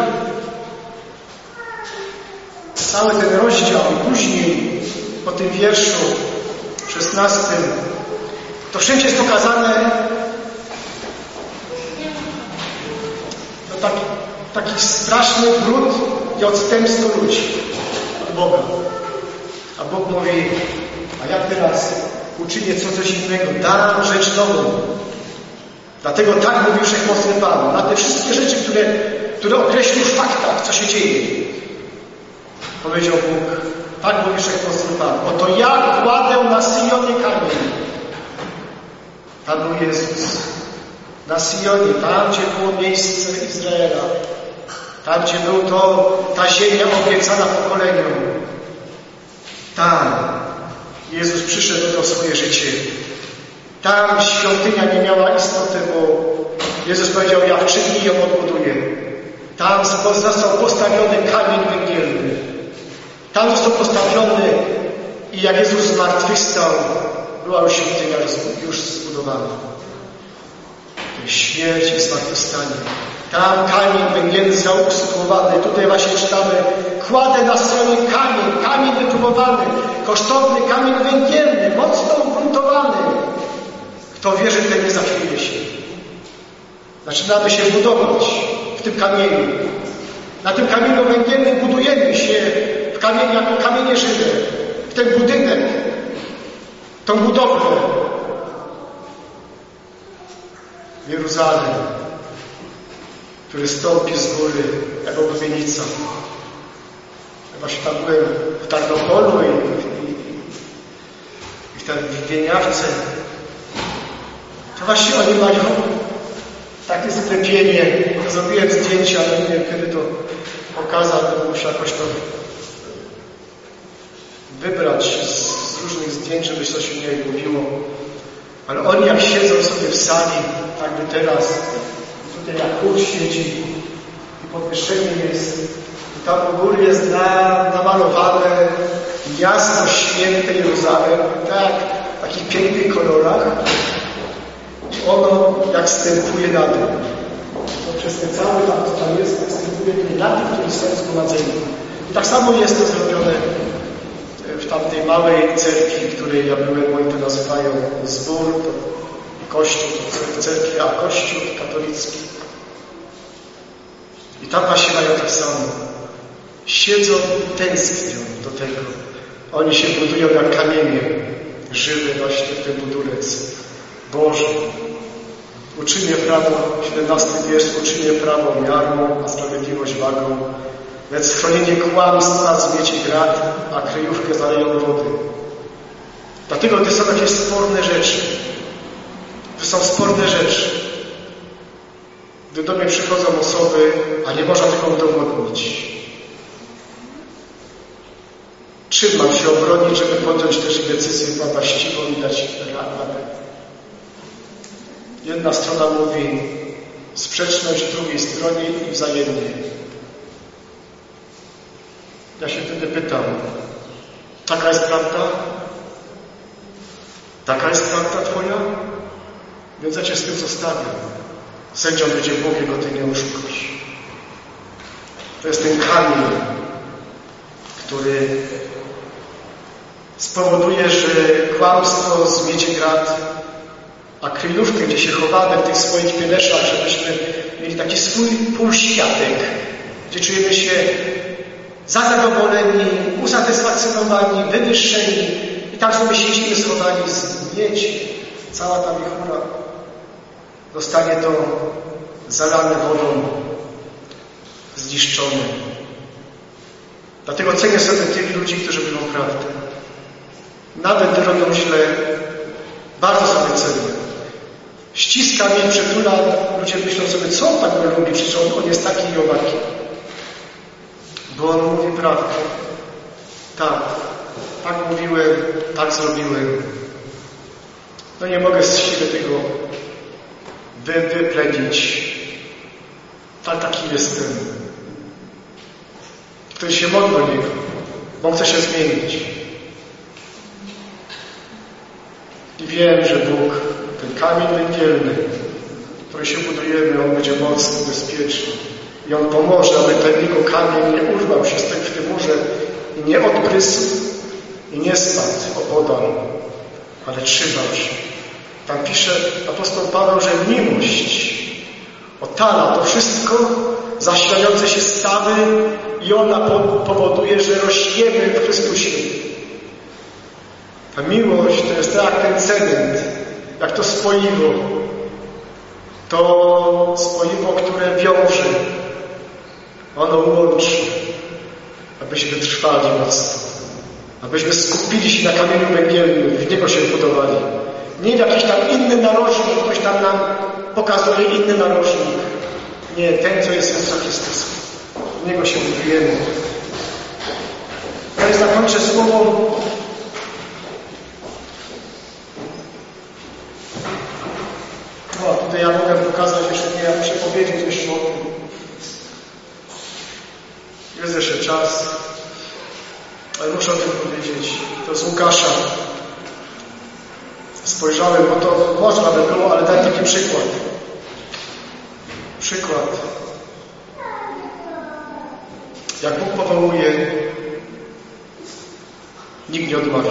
cały ten rozdział i później po tym wierszu szesnastym, to wszędzie jest pokazane no taki, taki straszny brud i odstępstwo ludzi od Boga. A Bóg mówi, a jak teraz uczynię co coś innego, dam rzecz nową. Dlatego tak mówił Wszechmocny Pan. Na te wszystkie rzeczy, które, które określił w faktach, co się dzieje. Powiedział Bóg, tak mówi Wszechmocny Pan. Oto ja kładę na Syjonie kamień. Tam był Jezus. Na Syjonie, tam gdzie było miejsce Izraela. Tam gdzie był to, ta ziemia obiecana pokoleniom. Tam Jezus przyszedł do swoje życie. Tam świątynia nie miała istoty, bo Jezus powiedział, ja w trzy dni ją odbuduję. Tam został postawiony kamień węgielny. Tam został postawiony i jak Jezus zmartwychwstał, była już świątynia już zbudowana. Śmierć i zmartwychwstanie. Tam kamień węgielny został usytuowany. Tutaj właśnie czytamy, kładę na stronie kamień, kamień wypróbowany, kosztowny kamień węgielny, mocno ugruntowany. Kto wierzy, ten nie zachwieje się. Zaczynamy się budować w tym kamieniu. Na tym kamieniu węgielnym budujemy się w kamieniu, jako kamienie żywe. W ten budynek, tą budowlę. W Jeruzalem, który stąpi z góry jak oblubienica. Właśnie tam byłem w Tarnopolu i, i, i w, tam, w Wieniawce. To właśnie oni mają takie sklepienie. Zrobiłem zdjęcia, ale nie wiem, kiedy to pokazać, to muszę jakoś to wybrać z, z różnych zdjęć, żeby coś się nie mówiło. Ale oni jak siedzą sobie w sali, tak by teraz, tutaj jak chór świeci i podwyższenie jest, i tam u góry jest na, namalowane miasto święte Jeruzalem, tak, w takich pięknych kolorach. I ono jak stępuje na dół. To przez ten cały tam, co tam jest, tak stępuje na tych, którzy są zgromadzeni. I tak samo jest to zrobione w tamtej małej cerkwi, w której ja byłem, oni to nazywają zbór, to kościół, to cerkwi, a kościół katolicki. I tam właśnie mają tak samo. Siedzą i tęsknią do tego. Oni się budują jak kamienie żywe właśnie w ten budulec Boży. Uczynię prawo, siedemnasty wiersz, uczynię prawo miarą, a sprawiedliwość wagą. Lecz schronienie kłamstwa zmiecie grad, a kryjówkę zaleją wody. Dlatego, gdy są jakieś sporne rzeczy, gdy są sporne rzeczy, gdy do mnie przychodzą osoby, a nie można tego udowodnić, czym mam się obronić, żeby podjąć też decyzję właściwą i dać radę? Jedna strona mówi sprzeczność drugiej stronie i wzajemnie. Ja się wtedy pytam, taka jest prawda? Taka jest prawda Twoja? Więc ja Cię z tym zostawiam. Sędzią będzie Bóg, Jego Ty nie oszukasz. To jest ten kamień, który spowoduje, że kłamstwo zmiecie grat, a kryjówkę, gdzie się chowamy w tych swoich pieleszach, żebyśmy mieli taki swój półświatek, gdzie czujemy się zadowoleni, usatysfakcjonowani, wywyższeni i tam sobie siedzimy schowani, zmiecie cała ta wichura. Zostanie to zalane wodą, zniszczone. Dlatego cenię sobie tych ludzi, którzy mówią prawdę. Nawet gdy robią źle, bardzo sobie cenię. Ściska mnie, przytula, ludzie myślą sobie, co on tak go lubi, przecież on, on jest taki i owaki. Bo on mówi prawdę. Tak, tak mówiłem, tak zrobiłem. No nie mogę z siebie tego wy, wyplenić. Tak, taki jestem. Ktoś się modli do niego, bo on chce się zmienić. I wiem, że Bóg, ten kamień węgielny, który się budujemy, on będzie mocny, bezpieczny. I on pomoże, aby ten jego kamień nie urwał się z tym w tym murze i nie odprysł i nie spadł opodal, ale trzymał się. Tam pisze apostoł Paweł, że miłość otala to wszystko, zasilające się stawy i ona powoduje, że rośniemy w Chrystusie. Ta miłość to jest tak jak ten cement, jak to spoiwo. To spoiwo, które wiąże. Ono łączy, abyśmy trwali mocno. Abyśmy skupili się na kamieniu węgielnym, w niego się budowali. Nie w jakiś tam inny narożnik, ktoś tam nam pokazuje inny narożnik. Nie, ten, co jest Jezusa Chrystusa. W niego się budujemy. Ja zakończę słowo. No, tutaj ja mogę pokazać jeszcze, nie, ja muszę powiedzieć jeszcze o tym. Jest jeszcze czas, ale muszę o tym powiedzieć. To z Łukasza. Spojrzałem, bo to można by było, ale daj taki przykład. Przykład. Jak Bóg powołuje, nikt nie odmawia.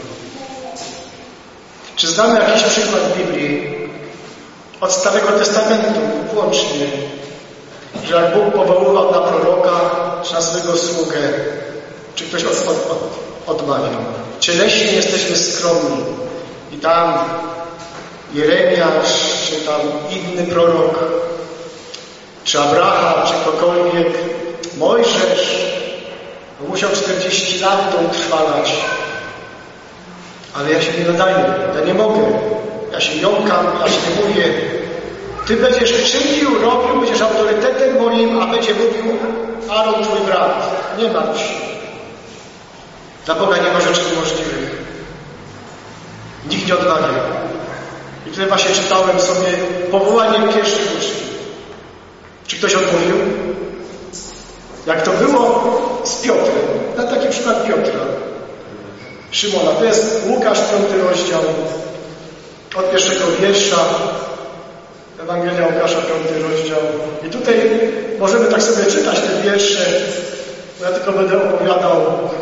Czy znamy jakiś przykład w Biblii od Starego Testamentu włącznie, że jak Bóg powoływał na proroka, czy na swego sługę, czy ktoś od, od, od, odmawiał? Cieleśnie jesteśmy skromni. I tam Jeremiasz, czy tam inny prorok, czy Abraham, czy ktokolwiek, Mojżesz, musiał czterdzieści lat to utrwalać. Ale ja się nie nadaję, ja nie mogę. Ja się jąkam, ja się nie mówię. Ty będziesz czynił, robił, będziesz autorytetem moim, a będzie mówił Aaron, twój brat. Nie martw się. Dla Boga nie ma rzeczy niemożliwych. Nikt nie odmawia. I tutaj właśnie czytałem sobie powołanie pierwszych uczniów. Czy ktoś odmówił? Jak to było z Piotrem. Na taki przykład Piotra. Szymona. To jest Łukasz, piąty rozdział. Od pierwszego wiersza. Ewangelia Łukasza, piąty rozdział. I tutaj możemy tak sobie czytać te wiersze. Bo ja tylko będę opowiadał.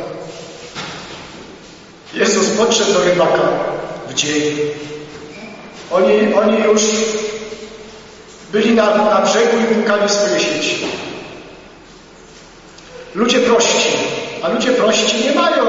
Jezus podszedł do rybaka w dzień. Oni, oni już byli na, na brzegu i płukali swoje sieci. Ludzie prości, a ludzie prości nie mają.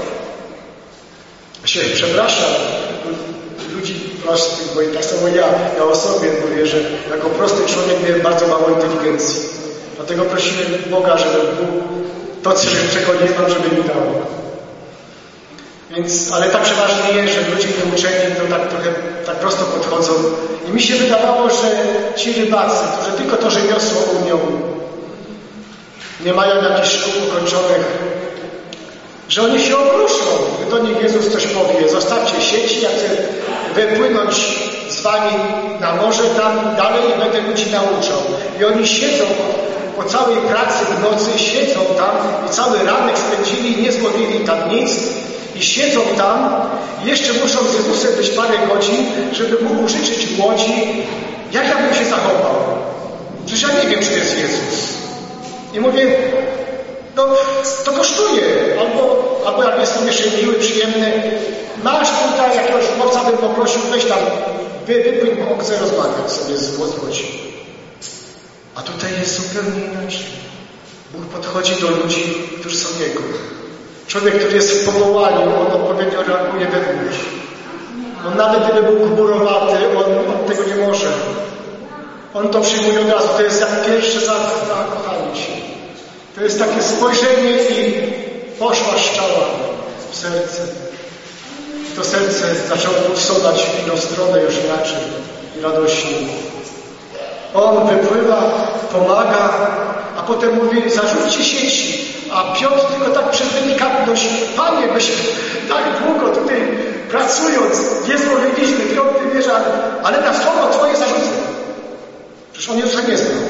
Się, przepraszam, ludzi prostych, bo i tak samo ja, ja o sobie mówię, że jako prosty człowiek miałem bardzo mało inteligencji. Dlatego prosimy Boga, żeby Bóg to, czego nie mam, żeby mi dał. Więc, ale tak przeważnie jest, że ludzie nieuczeni to tak trochę tak prosto podchodzą. I mi się wydawało, że ci rybacy, którzy tylko to rzemiosło umią, nie mają jakichś szkół ukończonych, że oni się obruszą, gdy do nich Jezus coś powie. Zostawcie sieci, ja chcę wypłynąć z wami na morze tam dalej i będę ludzi nauczał. I oni siedzą po całej pracy w nocy, siedzą tam i cały ranek spędzili, nie złowili tam nic i siedzą tam i jeszcze muszą z Jezusem być parę godzin, żeby mu użyczyć łodzi, jak ja bym się zachował. Przecież ja nie wiem, czy to jest Jezus. I mówię, no to kosztuje, albo, albo jak jest to jeszcze miły, przyjemny, masz tutaj jakiegoś chłopca, bym poprosił, weź tam, wy, wypłyń, bo chcę rozmawiać sobie z łodzi. A tutaj jest zupełnie inaczej. Bóg podchodzi do ludzi, którzy są Jego. Człowiek, który jest w powołaniu, on odpowiednio reaguje wewnątrz. On nawet gdyby był gmurowaty, on, on tego nie może. On to przyjmuje od razu. To jest jak pierwsze zakochanie się. To jest takie spojrzenie i poszła szczała w serce. I to serce zaczęło pulsować w inną stronę już inaczej i radośnie. On wypływa, pomaga, a potem mówi, zarzućcie sieci. A Piotr tylko tak przez delikatność, Panie, myśmy tak długo tutaj pracując, nie złowiliśmy, piąty wierzę, ale, ale na słowo Twoje zarzucę. Przecież on Jezusa nie znał.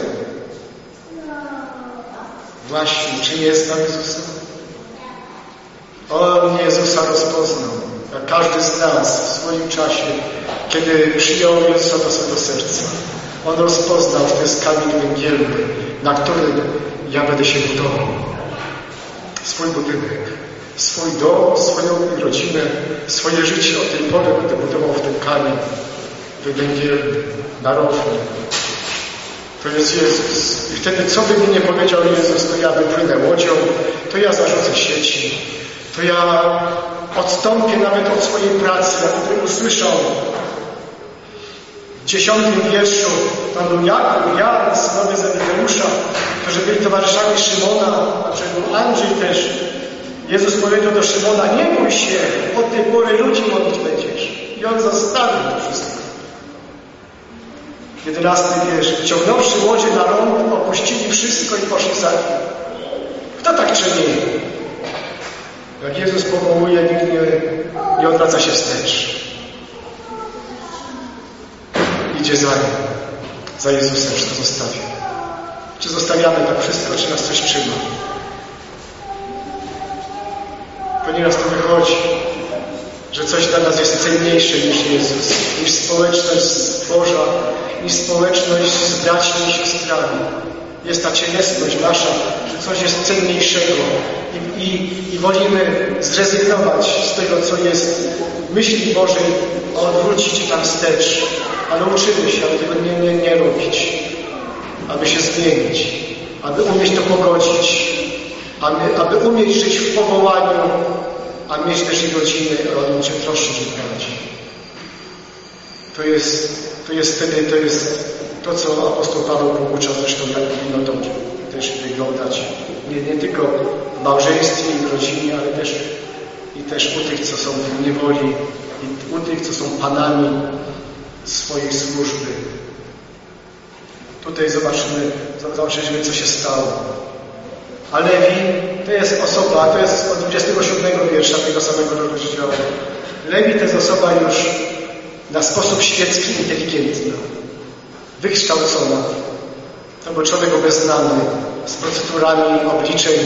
Właśnie, czy nie znał Jezusa? On Jezusa rozpoznał, jak każdy z nas w swoim czasie, kiedy przyjął Jezusa do swego serca. On rozpoznał, że to jest kamień węgielny, na którym ja będę się budował. Swój budynek, swój dom, swoją rodzinę, swoje życie od tej pory będę budował w tym kamień węgielny, narowny. To jest Jezus. I wtedy co by mi nie powiedział Jezus, to ja wypłynę łodzią, to ja zarzucę sieci, to ja odstąpię nawet od swojej pracy, jakby usłyszał w dziesiątym wierszu, tam był Jakub, Jan, synowie Zebedeusza, którzy byli towarzyszami Szymona, a przecież był Andrzej też. Jezus powiedział do Szymona, nie bój się, od tej pory ludzi modlić będziesz. I on zostawił to wszystko. Jedenasty wiersz. Wyciągnąwszy łodzie na rąk, opuścili wszystko i poszli za nim. Kto tak czyni? Jak Jezus powołuje, nikt nie, nie odwraca się wstecz. Idzie za nim. Za Jezusem, że to zostawia. Czy zostawiamy tak wszystko, czy nas coś trzyma? To nieraz to wychodzi, że coś dla nas jest cenniejsze niż Jezus, niż społeczność z Boża, niż społeczność z braćmi i siostrami. Jest ta cielesność nasza, że coś jest cenniejszego i, i, i wolimy zrezygnować z tego, co jest myśli Bożej, a odwrócić się tam wstecz. Ale uczymy się, aby tego nie, nie, nie robić, aby się zmienić, aby umieć to pogodzić, aby, aby umieć żyć w powołaniu, a mieć też i rodziny, a on się troszczyć bardziej. To jest, to jest wtedy, to jest to, co apostoł Paweł poucza, zresztą jak powinno to też wyglądać. Nie, nie tylko w małżeństwie i w rodzinie, ale też i też u tych, co są w niewoli, i u tych, co są panami swojej służby. Tutaj zobaczymy, zobaczymy, co się stało. A Lewi to jest osoba, to jest od dwudziestego siódmego wiersza tego samego rozdziału. Lewi to jest osoba już na sposób świecki inteligentna, wykształcona. To był człowiek obeznany z procedurami obliczeń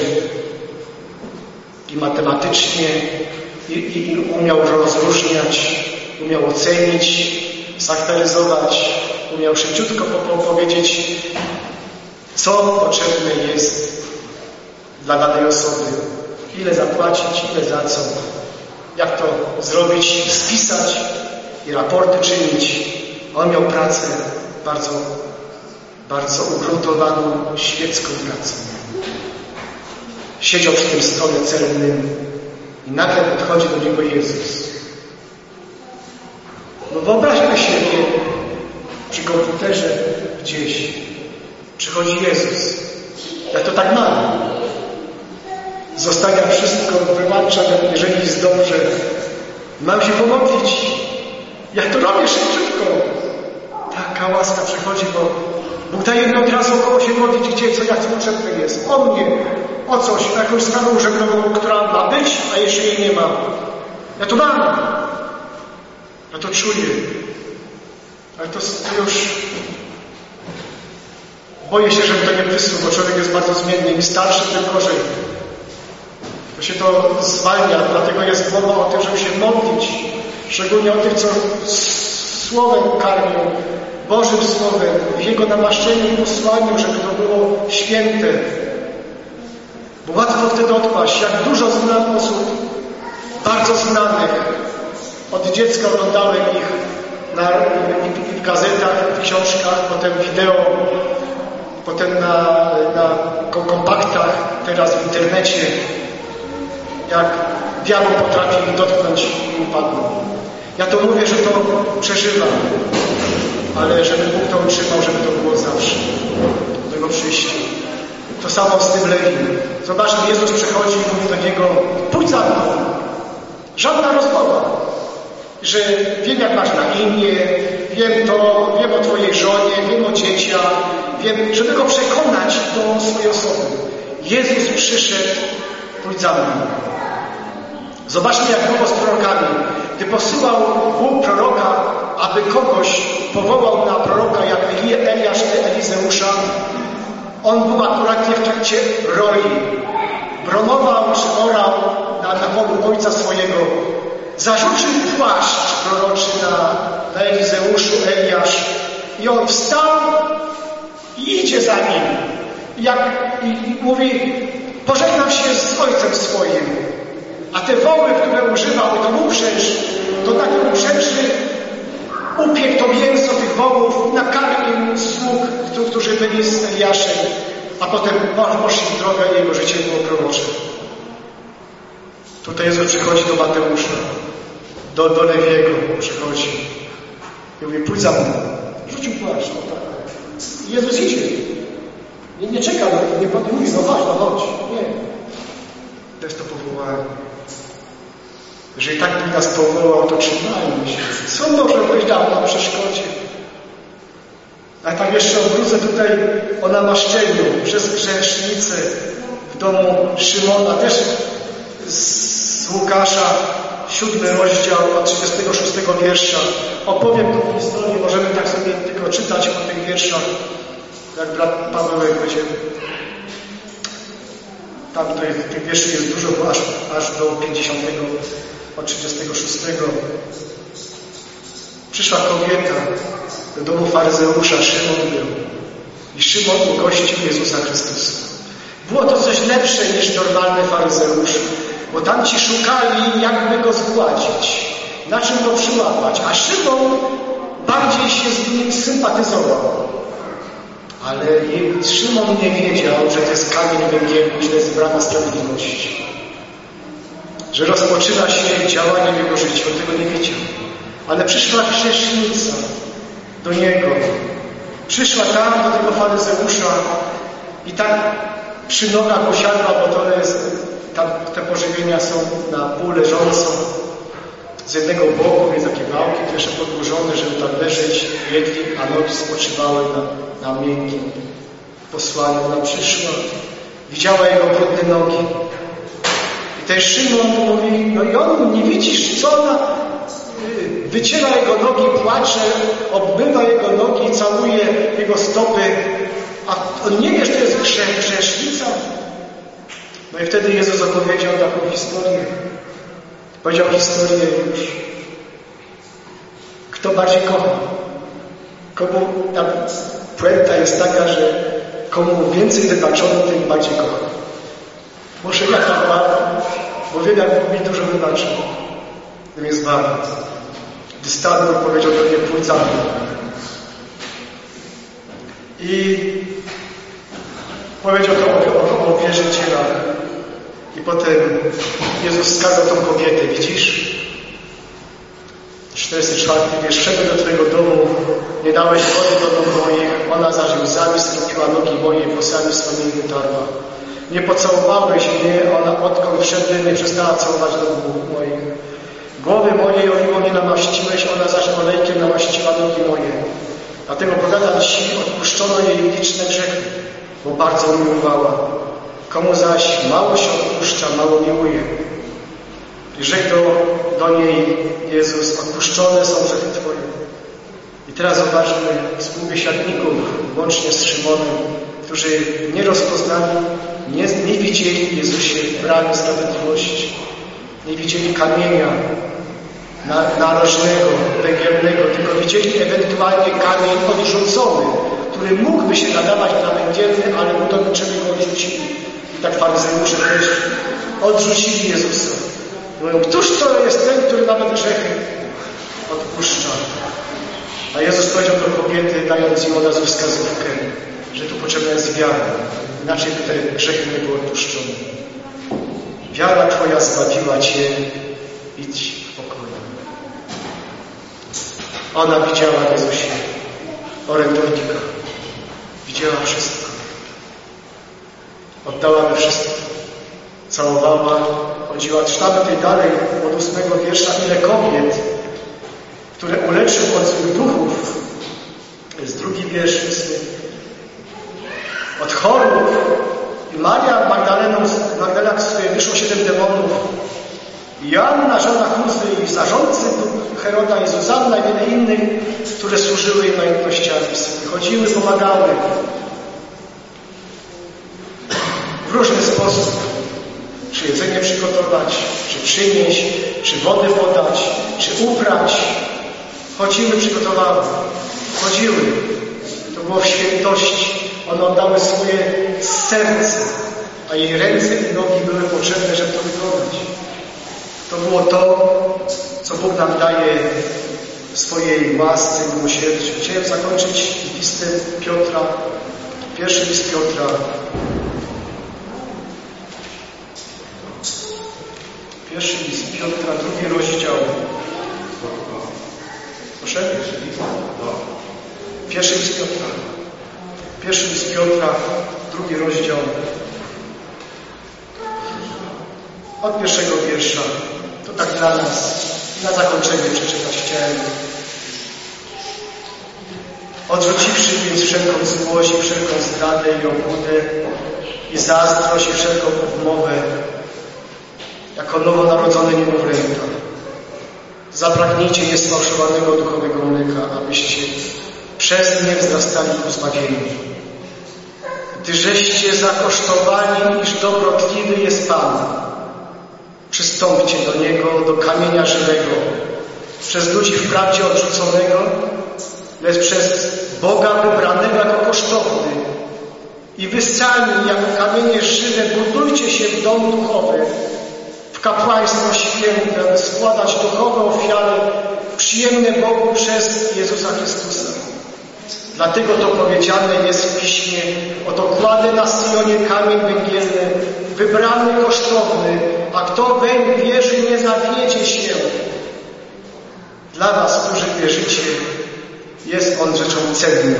i matematycznie i, i, i umiał rozróżniać, umiał ocenić, zacharakteraryzować, umiał szybciutko powiedzieć, co potrzebne jest dla danej osoby, ile zapłacić, ile za co, jak to zrobić, spisać i raporty czynić. On miał pracę bardzo, bardzo ugruntowaną, świecką pracę. Siedział przy tym stole celnym i nagle podchodzi do niego Jezus. No wyobraźmy siebie przy komputerze gdzieś. Przychodzi Jezus. Ja to tak mam. zostawia wszystko, wyłącza, jeżeli jest dobrze. Mam się pomodlić. Ja to robię szybciutko. Taka łaska przychodzi, bo Bóg daje mi od razu około się modlić, gdzie, co, jak co potrzebne jest. O mnie, o coś, o jakąś sprawę urzędową, która ma być, a jeszcze jej nie ma. Ja to mam. Ja to czuję. Ale to, to już... Boję się, żeby to nie wysłuch, bo człowiek jest bardzo zmienny. Im starszy, tym gorzej. To się to zwalnia, dlatego jest mowa o tym, żeby się modlić. Szczególnie o tych, co Słowem karmią, Bożym Słowem, w Jego namaszczeniu i posłaniu, żeby to było święte. Bo łatwo wtedy odpaść. Jak dużo znam osób, bardzo znanych. Od dziecka oglądałem ich na, w gazetach, w książkach, potem wideo, potem na, na kompaktach, teraz w internecie. Jak diabeł potrafi ich dotknąć i upadną. Ja to mówię, że to przeżywam, ale żeby Bóg to utrzymał, żeby to było zawsze. Do tego przyjścia. To samo z tym Lewim. Zobaczmy, Jezus przychodzi i mówi do niego: pójdź za mną. Żadna rozmowa. Że wiem, jak masz na imię, wiem to, wiem o twojej żonie, wiem o dzieciach, wiem, żeby go przekonać do swojej osoby. Jezus przyszedł, pójdź za mną. Zobaczmy, jak było z prorokami. Gdy posyłał Bóg proroka, aby kogoś powołał na proroka, jak Eliasz czy Elizeusza, on był akurat nie w trakcie roli. Bronował czy orał na, na polu ojca swojego. Zarzucił płaszcz proroczy na, na Elizeuszu, Eliasz, i on wstał i idzie za nim. Jak, i, i mówi: pożegnam się z ojcem swoim. A te woły, które używał, to uprzęż, to na tym uprzęży upiekł to mięso tych wołów, nakarmił sług, którzy byli z Eliaszem, a potem poszli w drogę i jego życie było prorocze. Tutaj Jezus przychodzi do Mateusza, do, do Lewiego przychodzi i mówi: pójdź za mną. Rzucił płaszcz, no tak. I Jezus idzie. Nie, nie czeka, nie, nie mówi: no chodź, no chodź. Nie. To jest to powołanie. Jeżeli tak by nas powołał, to trzymajmy się. Co może być tam na przeszkodzie? A tak jeszcze obrócę tutaj o namaszczeniu przez grzesznicę w domu Szymona. Też z Łukasza, siódmy rozdział od trzydziestego szóstego wiersza. Opowiem tą historię, możemy tak sobie tylko czytać o tych wierszach, jak brat Pawełek będzie. Tam tutaj tych wierszy jest dużo, bo aż, aż do pięćdziesiątego, od trzydziestego szóstego. Przyszła kobieta do domu faryzeusza, Szymon był. I Szymon ugościł Jezusa Chrystusa. Było to coś lepsze niż normalny faryzeusz, bo tamci szukali, jakby go zgładzić, na czym go przyłapać. A Szymon bardziej się z nim sympatyzował. Ale Szymon nie wiedział, że to jest kamień węgielny, że to jest brama sprawiedliwości. Że rozpoczyna się działanie w jego życiu. On tego nie wiedział. Ale przyszła grzesznica do niego. Przyszła tam do tego faryzeusza i tak przy nogach usiadła, bo to jest, tam te pożywienia są na pół leżąco. Z jednego boku jest takie wałki, jeszcze podłożone, żeby tam leżeć, jedli, a nogi spoczywały na, na miękkim posłaniu. Ona przyszła, widziała jego brudne nogi. I ten Szymon mówi: no i on, nie widzisz, co ona wyciera jego nogi, płacze, obmywa jego nogi, całuje jego stopy, a on nie wie, że to jest grzech, grzesznica. No i wtedy Jezus opowiedział taką historię. Powiedział historię już. Kto bardziej kocha? Komu ta puenta jest taka, że komu więcej wybaczono, tym bardziej kocha. Może ja tak mam, bo wiem, jak Bóg mi dużo wybaczył. Tym jest bardzo. Gdy stanął, powiedział do mnie: pójdź za mną. I powiedział to o, o, o wierzycielach. I potem Jezus wskazał tą kobietę. Widzisz? czterdziesty czwarty wiersz. Wszedłem do Twojego domu, nie dałeś wody do nóg moich, ona zaś łzami skropiła nogi moje, włosami swoimi wytarła. Nie pocałowałeś mnie, ona odkąd wszedłem nie przestała całować do głów moich. Głowy mojej oliwą nie namaściłeś, ona zaś olejkiem namaściła nogi moje. Dlatego powiadam Ci, odpuszczono jej liczne grzechy, bo bardzo umiłowała. Komu zaś mało się odpuszcza, mało miłuje. I rzekł do, do niej Jezus, odpuszczone są grzechy Twoje. I teraz zobaczmy współbiesiadników, łącznie z Szymonem, którzy nie rozpoznali, nie, nie widzieli w Jezusie bramy sprawiedliwości. Nie widzieli kamienia na, narożnego, węgielnego, tylko widzieli ewentualnie kamień odrzucony, który mógłby się nadawać na węgielny, ale budowniczymi go odrzucili. I tak faryzeusze też odrzucili Jezusa. Mówią, któż to jest ten, który nawet grzechy odpuszcza? A Jezus powiedział do kobiety, dając im od razu wskazówkę, że tu potrzebna jest wiara. Inaczej by te grzechy nie były odpuszczone. Wiara Twoja zbawiła Cię, idź w pokoju. Ona widziała w Jezusie orędownika. Widziała wszystko. Oddałaby wszystko. Całowała, chodziła. Czytamy tutaj dalej od ósmego wiersza, ile kobiet, które uleczył od złych duchów. To jest drugi wiersz, ósmy. Od chorób. I Maria Magdaleną, Magdalena, z której wyszło siedem demonów. I Joanna, żona Chuzy i zarządcy Heroda i Zuzanna i wiele innych, które służyły jej majątnościami. Chodziły, pomagały. W różny sposób. Czy jedzenie przygotować, czy przynieść, czy wodę podać, czy uprać. Chodziły, przygotowały. Chodziły. To było w świętości. One oddały swoje serce, a jej ręce i nogi były potrzebne, żeby to wykonać. To było to, co Bóg nam daje w swojej łasce i miłosierdziu. Chciałem zakończyć listem Piotra, pierwszy list Piotra. Pierwszy list Piotra, drugi rozdział. Proszę? Pierwszy list Piotra. Pierwszy list Piotra, drugi rozdział. Od pierwszego wiersza. To tak dla nas. Na zakończenie przeczytać chciałem. Odrzuciwszy więc wszelką złość i wszelką zdradę i obłudę i zazdrość i wszelką obmowę, jako nowonarodzone niemowlęta, zapragnijcie niesfałszowanego duchowego mleka, abyście przez nie wzrastali ku zbawieniu. Gdyżeście zakosztowani, iż dobrotliwy jest Pan, przystąpcie do Niego, do kamienia żywego, przez ludzi wprawdzie odrzuconego, lecz przez Boga wybranego jako kosztowny i wy sami jako kamienie żywe budujcie się w dom duchowy, w kapłaństwo święte, aby składać duchowe ofiary przyjemne Bogu przez Jezusa Chrystusa. Dlatego to powiedziane jest w Piśmie: oto kładę na Sionie kamień węgielny, wybrany, kosztowny, a kto weń wierzy, nie zawiedzie się. Dla was, którzy wierzycie, jest on rzeczą cenną.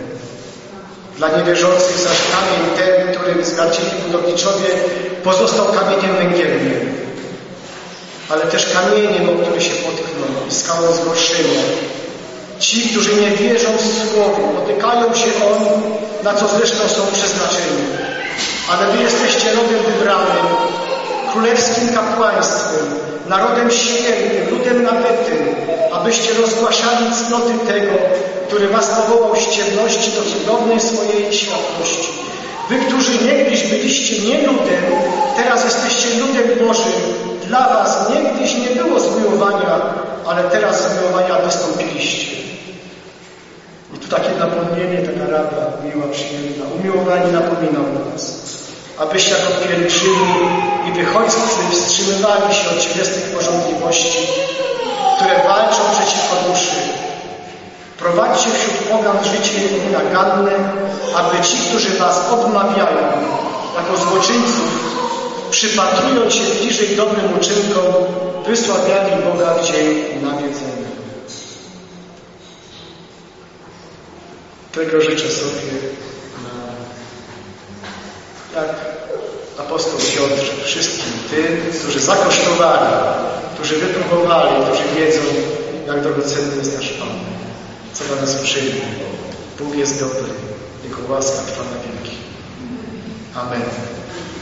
Dla niewierzących zaś kamień ten, który wzgardzili budowniczowie, pozostał kamieniem węgielnym, ale też kamieniem, o który się potkną, i skałą zgorszenia. Ci, którzy nie wierzą w Słowo, potykają się on, na co zresztą są przeznaczeni. Ale wy jesteście rodem wybranym, królewskim kapłaństwem, narodem świętym, ludem nabytym, abyście rozgłaszali cnoty tego, który was powołał z ciemności do cudownej swojej światłości. Wy, którzy niegdyś byliście nie ludem, teraz jesteście ludem Bożym. Dla was niegdyś nie było zmiłowania, ale teraz zmiłowania wystąpiliście. I tu takie napomnienie, taka rada miła, przyjemna. Umiłowani napominał na nas, abyście jako pielgrzymi i wychodźcy wstrzymywali się od cielesnych porządliwości, które walczą przeciwko duszy. Prowadźcie wśród pogan życie nienaganne, aby ci, którzy was odmawiają jako złoczyńców, przypatrując się bliżej dobrym uczynkom, wysławiali Boga w dzień nawiedzenia. Tego życzę sobie, na, jak apostoł Piotr, wszystkim tym, którzy zakosztowali, którzy wypróbowali, którzy wiedzą, jak drogocenny jest nasz Pan, co dla nas uczynił. Bóg jest dobry, Jego łaska trwa na wieki. Amen.